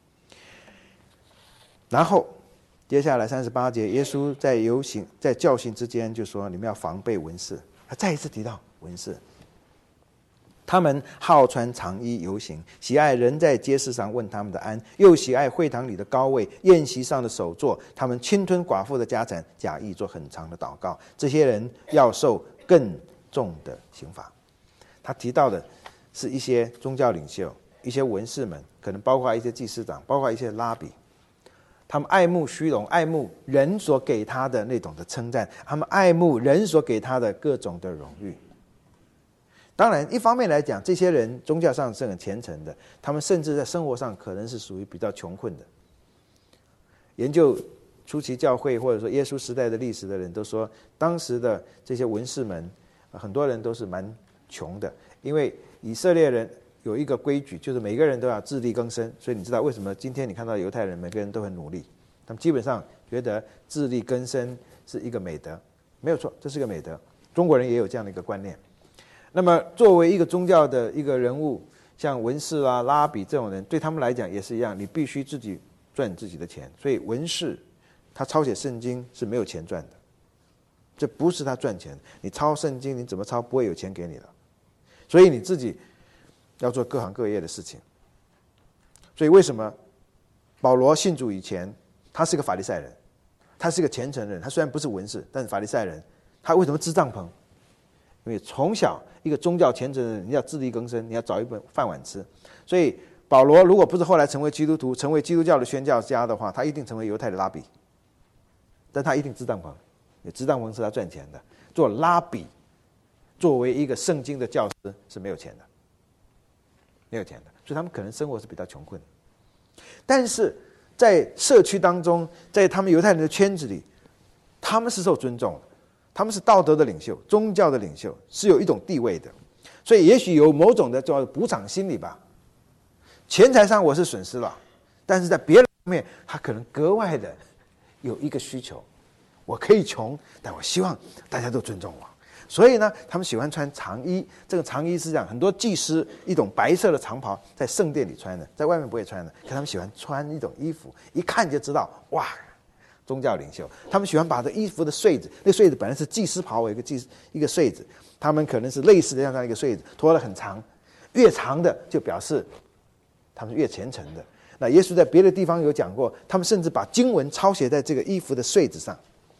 然后接下来38节，耶稣在教训之间就说：“你们要防备文士。”他再一次提到文士，他们好穿长衣游行，喜爱人在街市上问他们的安，又喜爱会堂里的高位、宴席上的首座。他们侵吞寡妇的家产，假意做很长的祷告。这些人要受更重的刑罚。他提到的是一些宗教领袖、一些文士们，可能包括一些祭司长，包括一些拉比。他们爱慕虚荣，爱慕人所给他的那种的称赞，他们爱慕人所给他的各种的荣誉。当然，一方面来讲，这些人宗教上是很虔诚的，他们甚至在生活上可能是属于比较穷困的。研究初期教会或者说耶稣时代的历史的人都说，当时的这些文士们，很多人都是蛮穷的，因为以色列人有一个规矩，就是每个人都要自力更生。所以你知道为什么今天你看到犹太人每个人都很努力，他们基本上觉得自力更生是一个美德，没有错，这是个美德。中国人也有这样的一个观念。那么作为一个宗教的一个人物，像文士啊、拉比这种人，对他们来讲也是一样，你必须自己赚自己的钱。所以文士他抄写圣经是没有钱赚的，这不是他赚钱，你抄圣经你怎么抄不会有钱给你的，所以你自己要做各行各业的事情。所以为什么保罗信主以前他是个法利赛人，他是个虔诚人，他虽然不是文士，但是法利赛人，他为什么支帐篷？因为从小一个宗教虔诚的人，你要自力更生，你要找一本饭碗吃。所以保罗如果不是后来成为基督徒，成为基督教的宣教家的话，他一定成为犹太的拉比，但他一定支帐篷，因为支帐篷是他赚钱的。做拉比作为一个圣经的教师是没有钱的，没有钱的，所以他们可能生活是比较穷困。但是在社区当中，在他们犹太人的圈子里，他们是受尊重的，他们是道德的领袖，宗教的领袖，是有一种地位的。所以也许有某种的叫补偿心理吧，钱财上我是损失了，但是在别的方面他可能格外的有一个需求，我可以穷，但我希望大家都尊重我。所以呢，他们喜欢穿长衣。这个长衣是这样，很多祭司一种白色的长袍在圣殿里穿的，在外面不会穿的，可他们喜欢穿一种衣服，一看就知道哇，宗教领袖。他们喜欢把这衣服的穗子，那穗子本来是祭司袍，有一个穗子，他们可能是类似的这样一个穗子，拖得很长，越长的就表示他们是越虔诚的。那耶稣在别的地方有讲过，他们甚至把经文抄写在这个衣服的穗子上，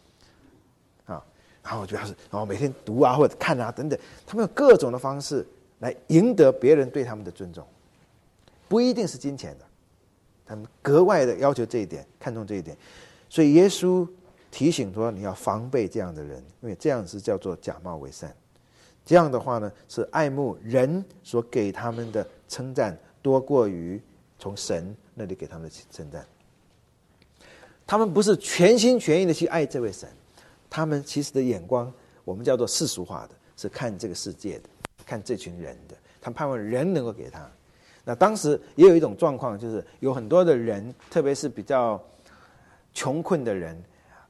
然后表示每天读啊或者看啊等等，他们有各种的方式来赢得别人对他们的尊重，不一定是金钱的，他们格外的要求这一点，看重这一点。所以耶稣提醒说，你要防备这样的人，因为这样是叫做假冒为善。这样的话呢，是爱慕人所给他们的称赞多过于从神那里给他们的称赞。他们不是全心全意的去爱这位神，他们其实的眼光我们叫做世俗化的，是看这个世界的，看这群人的，他们盼望人能够给他。那当时也有一种状况，就是有很多的人，特别是比较穷困的人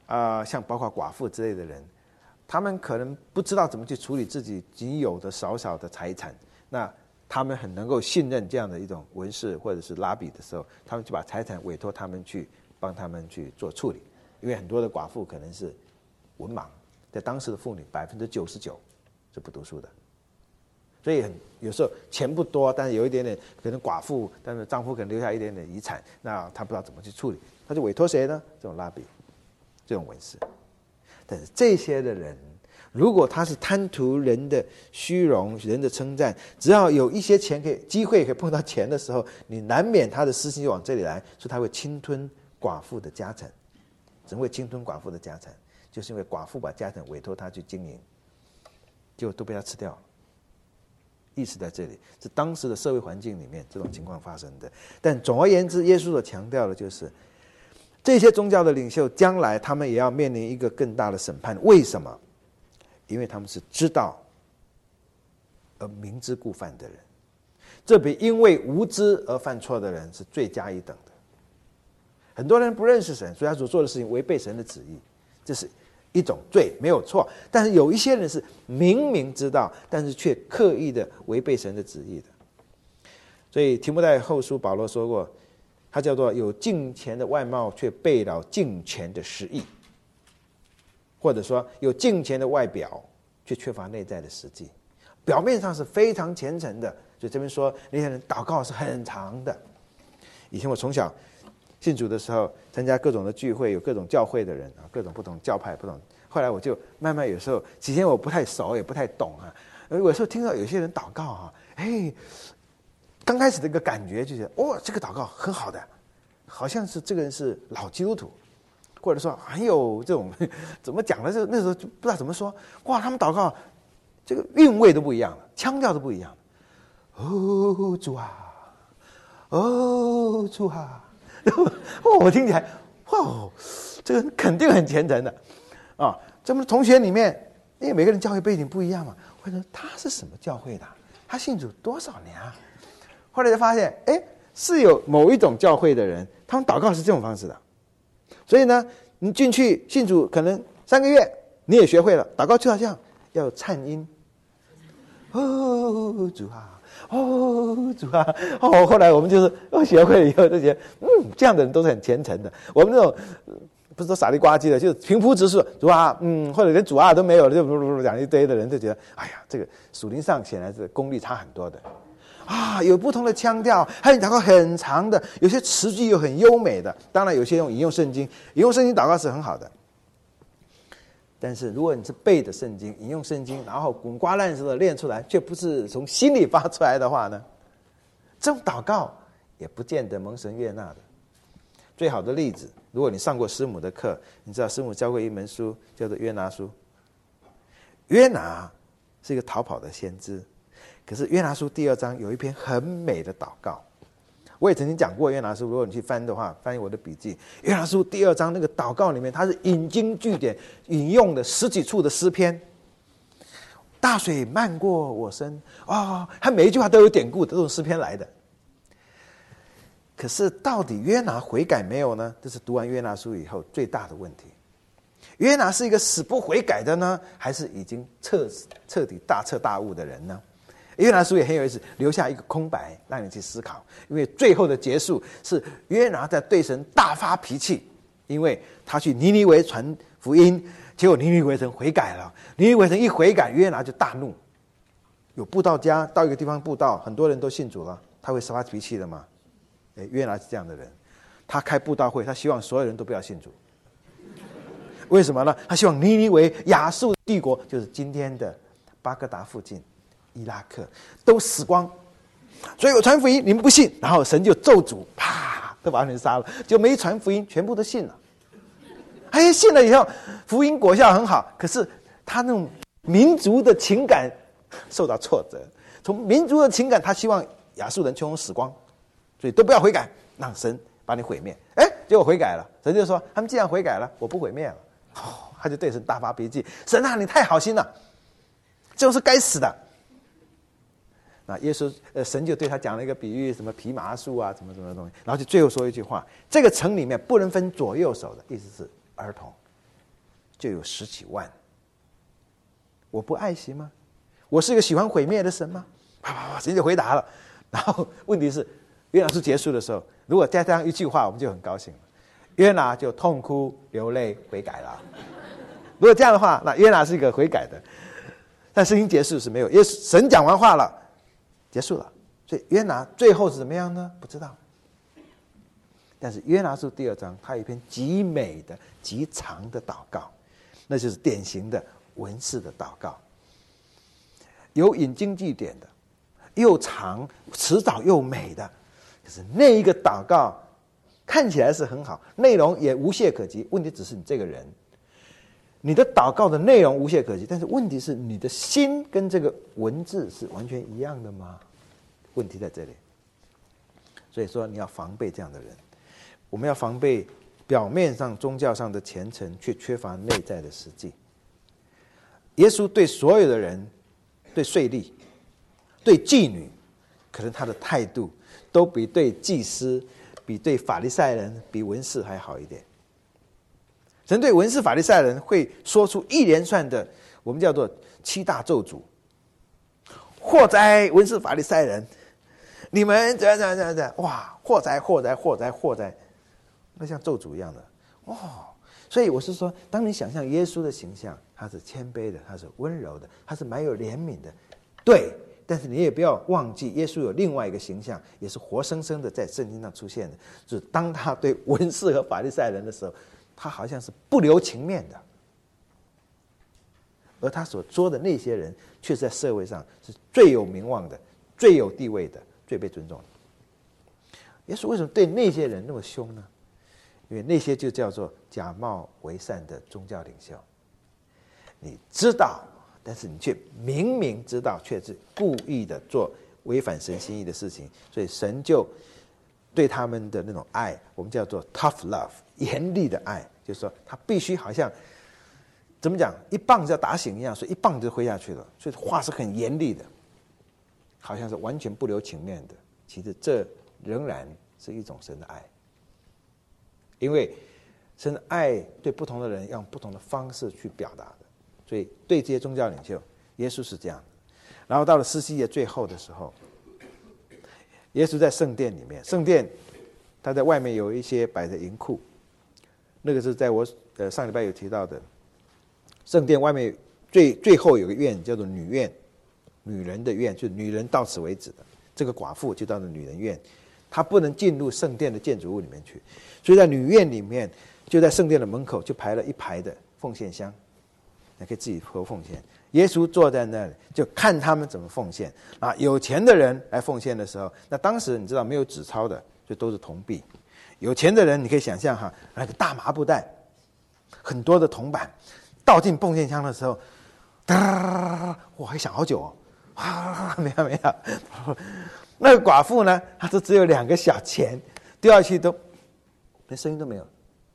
像包括寡妇之类的人，他们可能不知道怎么去处理自己仅有的少少的财产，那他们很能够信任这样的一种文士或者是拉比的时候，他们就把财产委托他们去帮他们去做处理。因为很多的寡妇可能是文盲，在当时的妇女99%是不读书的，所以有时候钱不多，但是有一点点可能寡妇，但是丈夫可能留下一点点遗产，那他不知道怎么去处理，他就委托谁呢？这种拉比，这种文士。但是这些的人，如果他是贪图人的虚荣、人的称赞，只要有一些钱机会可以碰到钱的时候，你难免他的私心就往这里来，所以他会侵吞寡妇的家产。怎么会侵吞寡妇的家产？就是因为寡妇把家产委托他去经营，结果都被他吃掉了。意思在这里，是当时的社会环境里面这种情况发生的。但总而言之，耶稣所强调的就是，这些宗教的领袖将来他们也要面临一个更大的审判。为什么？因为他们是知道而明知故犯的人，这比因为无知而犯错的人是罪加一等的。很多人不认识神，所以他所做的事情违背神的旨意，这是一种罪，没有错。但是有一些人是明明知道，但是却刻意的违背神的旨意的。所以提摩太后书保罗说过，他叫做有敬虔的外貌，却背了敬虔的实意，或者说有敬虔的外表，却缺乏内在的实际。表面上是非常虔诚的，所以这边说那些人祷告是很长的。以前我从小信主的时候，参加各种的聚会，有各种教会的人啊，各种不同教派不同。后来我就慢慢有时候，起先我不太熟，也不太懂啊。有时候听到有些人祷告啊，刚开始的一个感觉就觉得，这个祷告很好的，好像是这个人是老基督徒，或者说很有这种怎么讲呢？那时候就不知道怎么说。哇，他们祷告这个韵味都不一样了，腔调都不一样了。哦，主啊，哦，主啊。我听起来，这个肯定很虔诚的啊！咱们同学里面，因为每个人教会背景不一样嘛，或者他是什么教会的？他信主多少年啊？后来才发现，是有某一种教会的人，他们祷告是这种方式的。所以呢，你进去信主可能3个月，你也学会了，祷告就好像要有颤音。哦，主啊！主啊！后来我们就是学会了以后就觉得，这样的人都是很虔诚的。我们那种不是说傻里呱唧的，就是平铺直述，主啊，或者连主啊都没有了，就讲一堆的人就觉得，哎呀，这个属灵上显然是功力差很多的。有不同的腔调，还有祷告很长的，有些词句又很优美的。当然有些用引用圣经，引用圣经祷告是很好的。但是如果你是背着圣经引用圣经，然后滚瓜烂熟的练出来，却不是从心里发出来的话呢，这种祷告也不见得蒙神悦纳的。最好的例子，如果你上过师母的课，你知道师母教过一门书叫做约拿书。约拿是一个逃跑的先知，可是约拿书第2章有一篇很美的祷告。我也曾经讲过约拿书，如果你去翻的话，翻译我的笔记，约拿书第2章那个祷告里面，它是引经据典，引用了10几处的诗篇。大水漫过我身，它每一句话都有典故的，都是诗篇来的。可是到底约拿悔改没有呢？这是读完约拿书以后最大的问题。约拿是一个死不悔改的呢，还是已经彻底大彻大悟的人呢？约拿书也很有意思，留下一个空白让你去思考。因为最后的结束是约拿在对神大发脾气，因为他去尼尼微传福音，结果尼尼微城悔改了。尼尼微城一悔改，约拿就大怒。有布道家到一个地方布道，很多人都信主了，他会发脾气的吗？约拿是这样的人，他开布道会，他希望所有人都不要信主。为什么呢？他希望尼尼微亚述帝国，就是今天的巴格达附近伊拉克都死光，所以我传福音你们不信，然后神就咒诅，啪都把人杀了，就没传福音，全部都信了。信了以后福音果效很好，可是他那种民族的情感受到挫折，从民族的情感他希望亚述人全部死光，所以都不要悔改，让神把你毁灭。结果悔改了，神就说他们既然悔改了，我不毁灭了。他就对神大发脾气，神啊，你太好心了，这种是该死的。那耶稣神就对他讲了一个比喻，什么蓖麻树啊，什么什么东西，然后就最后说一句话：这个城里面不能分左右手的，意思是儿童， 就有10几万。我不爱惜吗？我是一个喜欢毁灭的神吗？啪啪啪，神就回答了。然后问题是，约拿书结束的时候，如果加上一句话，我们就很高兴了。约拿就痛哭流泪悔改了。如果这样的话，那约拿是一个悔改的。但圣经结束是没有，因为神讲完话了，结束了。所以约拿最后是怎么样呢？不知道。但是约拿书第2章，他有一篇极美的、极长的祷告，那就是典型的文士的祷告，有引经据典的，又长、辞藻又美的。可是那一个祷告看起来是很好，内容也无懈可击。问题只是你这个人，你的祷告的内容无懈可击，但是问题是你的心跟这个文字是完全一样的吗？问题在这里。所以说你要防备这样的人。我们要防备表面上宗教上的虔诚，却缺乏内在的实际。耶稣对所有的人，对税吏、对妓女，可能他的态度都比对祭司、比对法利赛人、比文士还好一点。神对文士法利赛人会说出一连串的，我们叫做7大咒诅。祸哉文士法利赛人，你们怎样，哇，祸哉祸哉祸哉祸哉，那像咒诅一样的哦。所以我是说，当你想象耶稣的形象，他是谦卑的，他是温柔的，他是蛮有怜悯的，对。但是你也不要忘记，耶稣有另外一个形象，也是活生生的在圣经上出现的，就是当他对文士和法利赛人的时候，他好像是不留情面的，而他所说的那些人，却是在社会上是最有名望的、最有地位的、最被尊重的。耶稣为什么对那些人那么凶呢？因为那些就叫做假冒为善的宗教领袖。你知道，但是你却明明知道，却是故意的做违反神心意的事情，所以神就对他们的那种爱，我们叫做 tough love， 严厉的爱，就是说他必须好像怎么讲，一棒子要打醒一样，所以一棒子就挥下去了，所以话是很严厉的，好像是完全不留情面的。其实这仍然是一种神的爱，因为神的爱对不同的人用不同的方式去表达的。所以对这些宗教领袖，耶稣是这样的。然后到了施洗节最后的时候，耶稣在圣殿里面，圣殿他在外面有一些摆着银库，那个是在我上礼拜有提到的。圣殿外面最后有个院叫做女院，女人的院，就是女人到此为止的。这个寡妇就到了女人院，她不能进入圣殿的建筑物里面去，所以在女院里面，就在圣殿的门口就排了一排的奉献箱，你可以自己投奉献。耶稣坐在那里，就看他们怎么奉献啊。有钱的人来奉献的时候，那当时你知道没有纸钞的，就都是铜币。有钱的人，你可以想象哈，那个大麻布袋，很多的铜板，倒进奉献箱的时候，我还想好久哦，没有。那个寡妇呢，她就只有2个小钱，丢下去都连声音都没有。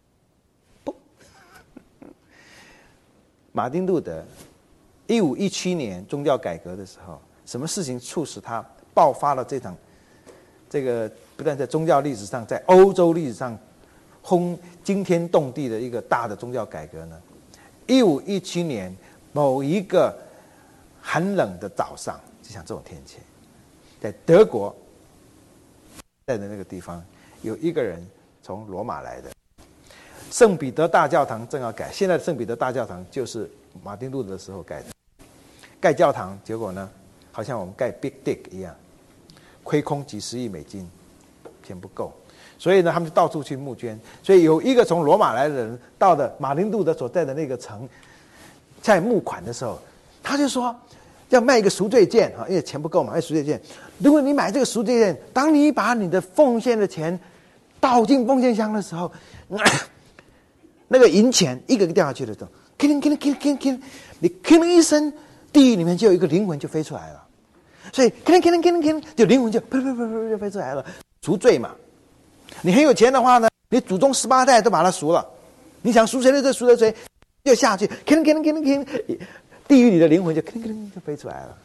马丁路德1517年宗教改革的时候，什么事情促使他爆发了这个不但在宗教历史上，在欧洲历史上惊天动地的一个大的宗教改革呢？1517年某一个寒冷的早上，就像这种天气，在德国在的那个地方，有一个人从罗马来的。圣彼得大教堂正要盖，现在的圣彼得大教堂就是马丁路德的时候盖的。盖教堂，结果呢，好像我们盖 Big Dick 一样，亏空几十亿美金，钱不够，所以呢，他们就到处去募捐。所以有一个从罗马来的人到了马丁路德所在的那个城，在募款的时候，他就说要卖一个赎罪券啊，因为钱不够嘛，卖赎罪券。如果你买这个赎罪券，当你把你的奉献的钱倒进奉献箱的时候，那个银钱一个个掉下去的时候，你吭一声，地狱里面就有一个灵魂就飞出来了。所以就灵魂就就飞出来了，赎罪嘛。你很有钱的话呢，你祖宗18代都把它赎了，你想赎谁的赎了谁，就下去，地狱里的灵魂就就飞出来了。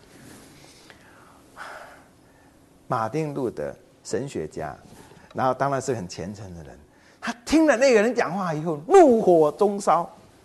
马丁路德神学家，然后当然是很虔诚的人。他听了那个人讲话以后，怒火中烧，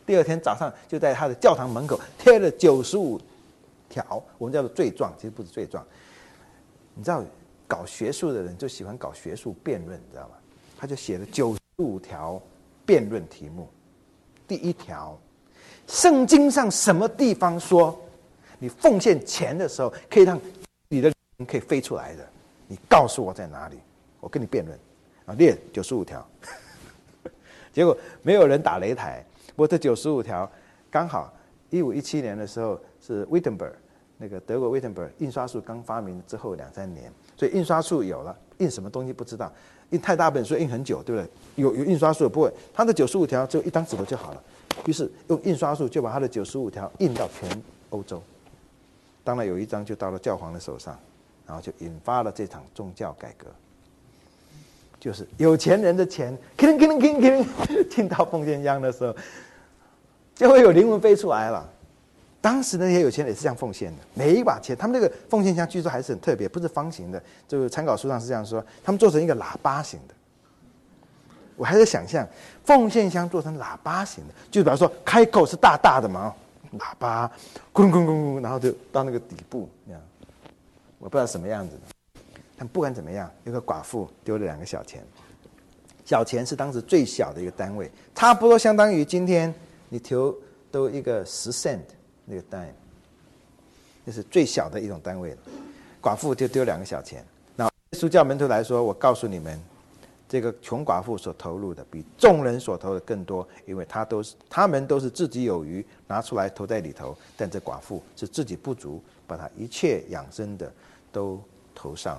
第二天早上就在他的教堂门口贴了95条，我们叫做罪状，其实不是罪状。你知道搞学术的人就喜欢搞学术辩论，你知道吗？他就写了95条辩论题目。第一条，圣经上什么地方说你奉献钱的时候可以让你的灵可以飞出来的？你告诉我在哪里，我跟你辩论。列95条，结果没有人打擂台。不过这95条刚好1517年的时候是 Wittenberg 那个德国 Wittenberg 印刷术刚发明之后2-3年，所以印刷术有了，印什么东西不知道，印太大本书印很久，对不对？有印刷术，不过他的95条只有一张纸头就好了，于是用印刷术就把他的95条印到全欧洲。当然有一张就到了教皇的手上，然后就引发了这场宗教改革。就是有钱人的钱进到奉献箱的时候，就会有灵魂飞出来了。当时那些有钱人也是这样奉献的，每一把钱，他们那个奉献箱据说还是很特别，不是方形的，这个参考书上是这样说，他们做成一个喇叭形的。我还在想象奉献箱做成喇叭形的，就比方说开口是大大的嘛，喇叭咕咕咕咕，然后就到那个底部那样，我不知道什么样子的。但不管怎么样，有个寡妇丢了2个小钱，小钱是当时最小的一个单位，差不多相当于今天你都一个10 cent 那个dime，那是最小的一种单位了。寡妇就丢2个小钱。那耶稣叫门徒来说，我告诉你们，这个穷寡妇所投入的比众人所投的更多，因为他们都是自己有余拿出来投在里头，但这寡妇是自己不足，把她一切养生的都投上了。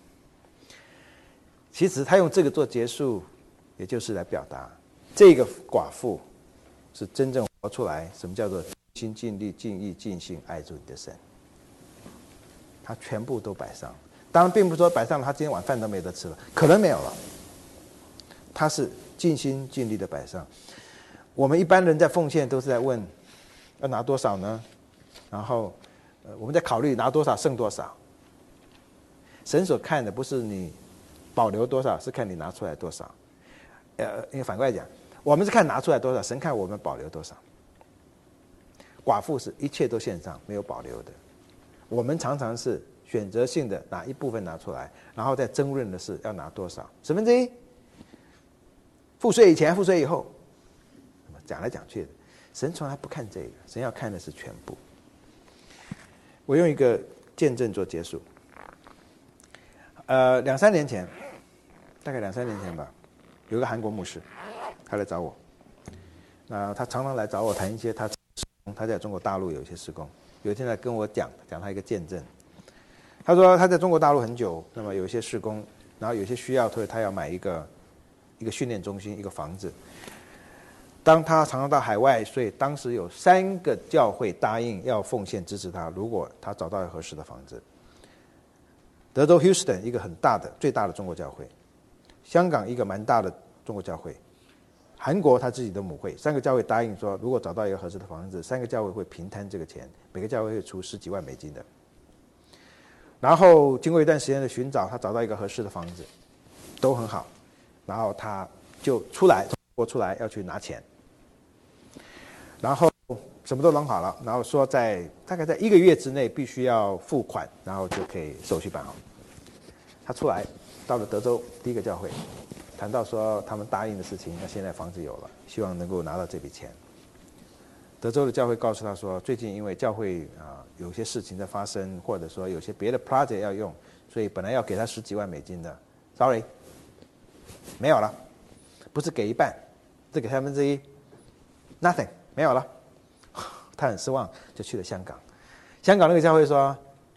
其实他用这个做结束，也就是来表达这个寡妇是真正活出来什么叫做尽心尽力尽意尽性爱主你的神。他全部都摆上，当然并不是说摆上了他今天晚饭都没得吃了，可能没有了，他是尽心尽力的摆上。我们一般人在奉献都是在问要拿多少呢，然后我们在考虑拿多少剩多少。神所看的不是你保留多少，是看你拿出来多少。因为反过来讲，我们是看拿出来多少，神看我们保留多少。寡妇是一切都献上，没有保留的。我们常常是选择性的拿一部分拿出来，然后再争论的是要拿多少1/10，付税以前付税以后，讲来讲去的，神从来不看这个，神要看的是全部。我用一个见证做结束。2-3年前，大概2-3年前吧，有个韩国牧师，他来找我。那他常常来找我谈一些他在中国大陆有一些事工。有一天他跟我讲他一个见证。他说他在中国大陆很久，那么有一些事工，然后有些需要，所以他要买一个训练中心，一个房子。当他常常到海外，所以当时有3个教会答应要奉献支持他，如果他找到合适的房子。德州 Houston 一个很大的最大的中国教会，香港一个蛮大的中国教会，韩国他自己的母会，3个教会答应说，如果找到一个合适的房子，3个教会会平摊这个钱，每个教会会出10几万美金的。然后经过一段时间的寻找，他找到一个合适的房子，都很好，然后他就从中国出来要去拿钱，然后什么都弄好了，然后说大概在1个月之内必须要付款，然后就可以手续办好。他出来到了德州第一个教会，谈到说他们答应的事情，那现在房子有了，希望能够拿到这笔钱。德州的教会告诉他说，最近因为教会有些事情在发生，或者说有些别的 project 要用，所以本来要给他10几万美金的 ，sorry， 没有了，不是给一半，是给1/3 ，nothing， 没有了。他很失望，就去了香港。香港那个教会说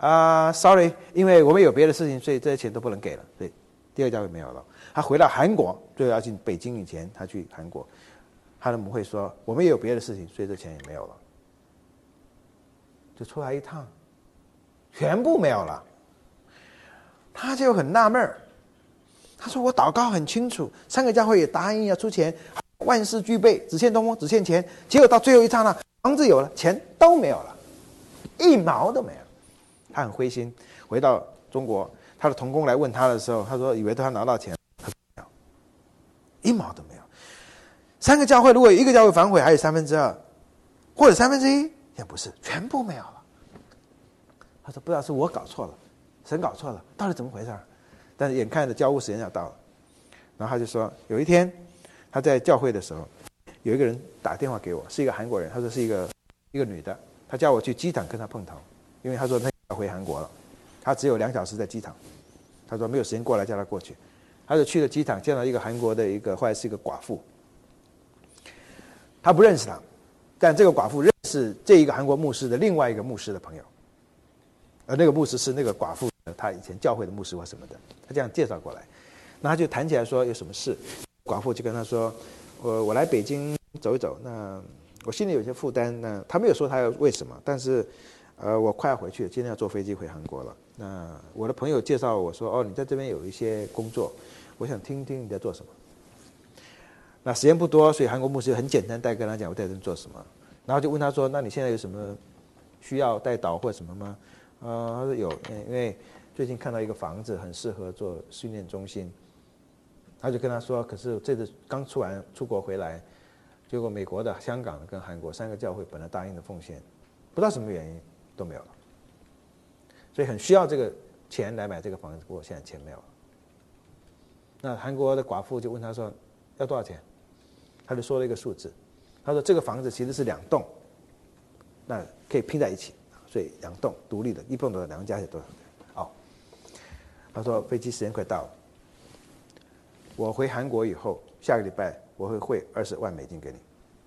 sorry， 因为我们有别的事情，所以这些钱都不能给了。所以第2个教会没有了。他回到韩国，最后要进北京以前，他去韩国，他的母会说我们也有别的事情，所以这钱也没有了。就出来一趟，全部没有了。他就很纳闷，他说我祷告很清楚，3个教会也答应要出钱，万事俱备，只欠东风只欠钱，结果到最后一刹那，房子有了，钱都没有了，1毛都没有。他很灰心，回到中国，他的同工来问他的时候，他说以为他拿到钱，他说没有，1毛都没有。 3个教会如果有1个教会反悔，还有2/3或者1/3，也不是全部没有了。他说不知道是我搞错了，神搞错了，到底怎么回事？但是眼看着交屋时间要到了，然后他就说有一天他在教会的时候，有一个人打电话给我，是一个韩国人，他说是一个女的，他叫我去机场跟他碰头，因为他说他要回韩国了，他只有2小时在机场，他说没有时间过来，叫他过去。他就去了机场，见到一个韩国的后来是一个寡妇，他不认识他，但这个寡妇认识这一个韩国牧师的另外一个牧师的朋友，而那个牧师是那个寡妇他以前教会的牧师或什么的，他这样介绍过来，那他就谈起来说有什么事，寡妇就跟他说，我来北京走一走，那我心里有些负担，那他没有说他要为什么，但是我快要回去了，今天要坐飞机回韩国了。那我的朋友介绍我说，你在这边有一些工作，我想听听你在做什么。那时间不多，所以韩国牧师很简单带跟他讲我在这边做什么，然后就问他说，那你现在有什么需要带导或什么吗？他说有，因为最近看到一个房子很适合做训练中心。他就跟他说，可是这次刚出国回来，结果美国的、香港的跟韩国3个教会本来答应的奉献，不知道什么原因都没有了，所以很需要这个钱来买这个房子，不过现在钱没有了。那韩国的寡妇就问他说要多少钱，他就说了一个数字，他说这个房子其实是2栋，那可以拼在一起，所以2栋独立的，一栋的2个加起来多少钱？他说飞机时间快到了，我回韩国以后，下个礼拜我会汇20万美金给你。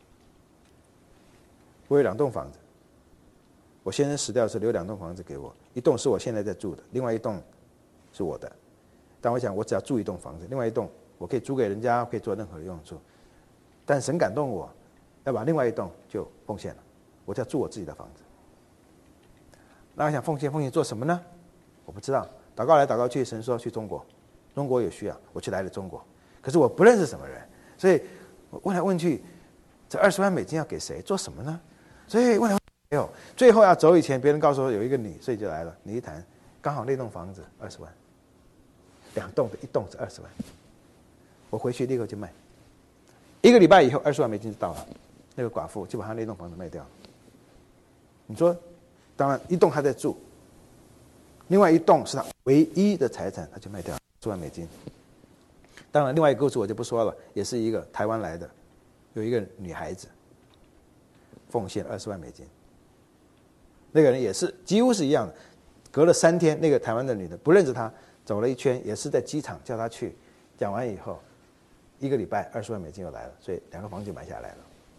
我有2栋房子，我先生死掉的时候留2栋房子给我，一栋是我现在在住的，另外一栋是我的。但我想我只要住1栋房子，另外一栋我可以租给人家，可以做任何的用处。但神感动我，要把另外一栋就奉献了，我就要住我自己的房子。那我想奉献做什么呢？我不知道。祷告来祷告去，神说去中国，中国有需要，我去来了中国。可是我不认识什么人，所以我问来问去，这20万美金要给谁做什么呢？所以问来问去没有，最后要走以前，别人告诉我有一个你，所以就来了。你一谈，刚好那栋房子20万，2栋的1栋是20万，我回去立刻就卖。1个礼拜以后，20万美金就到了，那个寡妇就把她那栋房子卖掉了。你说，当然1栋还在住，另外1栋是他唯一的财产，他就卖掉了10万美金。当然，另外一个故事我就不说了，也是一个台湾来的，有一个女孩子奉献20万美金。那个人也是几乎是一样的，隔了3天，那个台湾的女的不认识他，走了一圈，也是在机场叫他去，讲完以后，1个礼拜20万美金又来了，所以2个房就买下来了。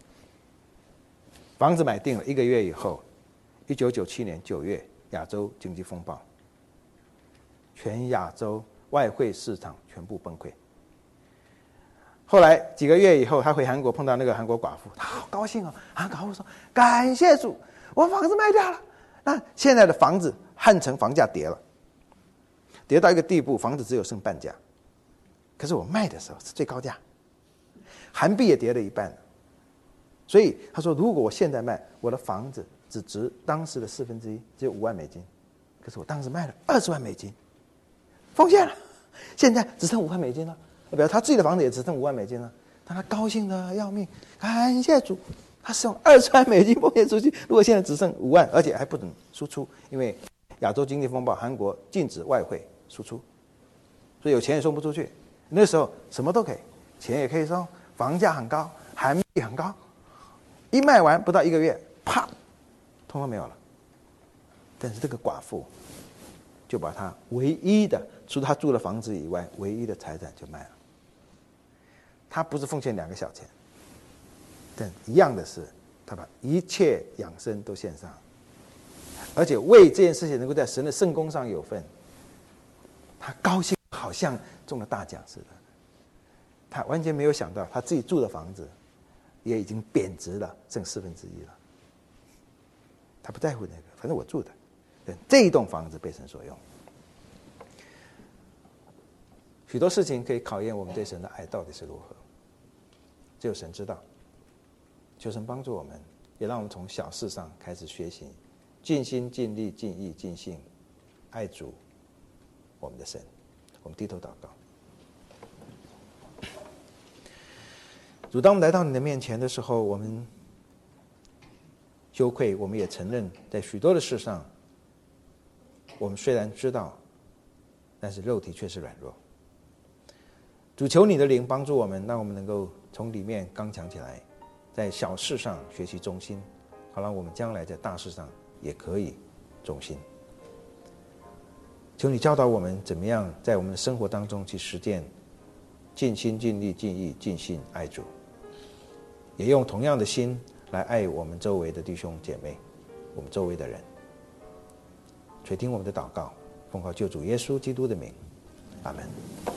房子买定了，1个月以后，1997年9月，亚洲经济风暴，全亚洲外汇市场全部崩溃。后来几个月以后，他回韩国碰到那个韩国寡妇，他好高兴哦。韩国寡妇说：“感谢主，我房子卖掉了。那现在的房子汉城房价跌了，跌到一个地步，房子只有剩半价。可是我卖的时候是最高价，韩币也跌了一半了。所以他说，如果我现在卖，我的房子只值当时的1/4，只有5万美金。可是我当时卖了20万美金，奉献了，现在只剩5万美金了。”表示他自己的房子也只剩5万美金了，但他高兴的要命，感谢主，他是用20万美金奉献出去。如果现在只剩5万，而且还不能输出，因为亚洲经济风暴，韩国禁止外汇输出，所以有钱也送不出去。那时候什么都可以，钱也可以送，房价很高，韩币很高，一卖完不到1个月，啪，通通没有了。但是这个寡妇就把他唯一的，除了他住的房子以外，唯一的财产就卖了。他不是奉献2个小钱，但一样的是，他把一切养生都献上，而且为这件事情能够在神的圣工上有份，他高兴，好像中了大奖似的。他完全没有想到，他自己住的房子也已经贬值了，剩1/4了。他不在乎那个，反正我住的，这一栋房子被神所用。许多事情可以考验我们对神的爱到底是如何，只有神知道。求神帮助我们，也让我们从小事上开始学习，尽心尽力尽意尽性爱主我们的神。我们低头祷告。 主，当我们来到你的面前的时候，我们羞愧，我们也承认在许多的事上，我们虽然知道，但是肉体却是软弱。主，求你的灵帮助我们，让我们能够从里面刚强起来，在小事上学习忠心，好让我们将来在大事上也可以忠心。求你教导我们怎么样在我们的生活当中去实践尽心尽力尽意尽心爱主，也用同样的心来爱我们周围的弟兄姐妹，我们周围的人。垂听我们的祷告，奉靠救主耶稣基督的名，阿们。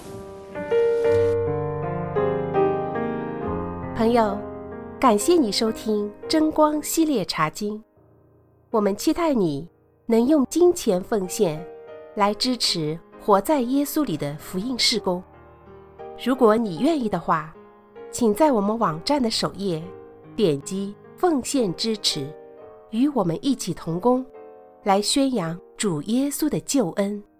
朋友，感谢你收听真光系列查经，我们期待你能用金钱奉献来支持活在耶稣里的福音事工。如果你愿意的话，请在我们网站的首页点击奉献支持，与我们一起同工，来宣扬主耶稣的救恩。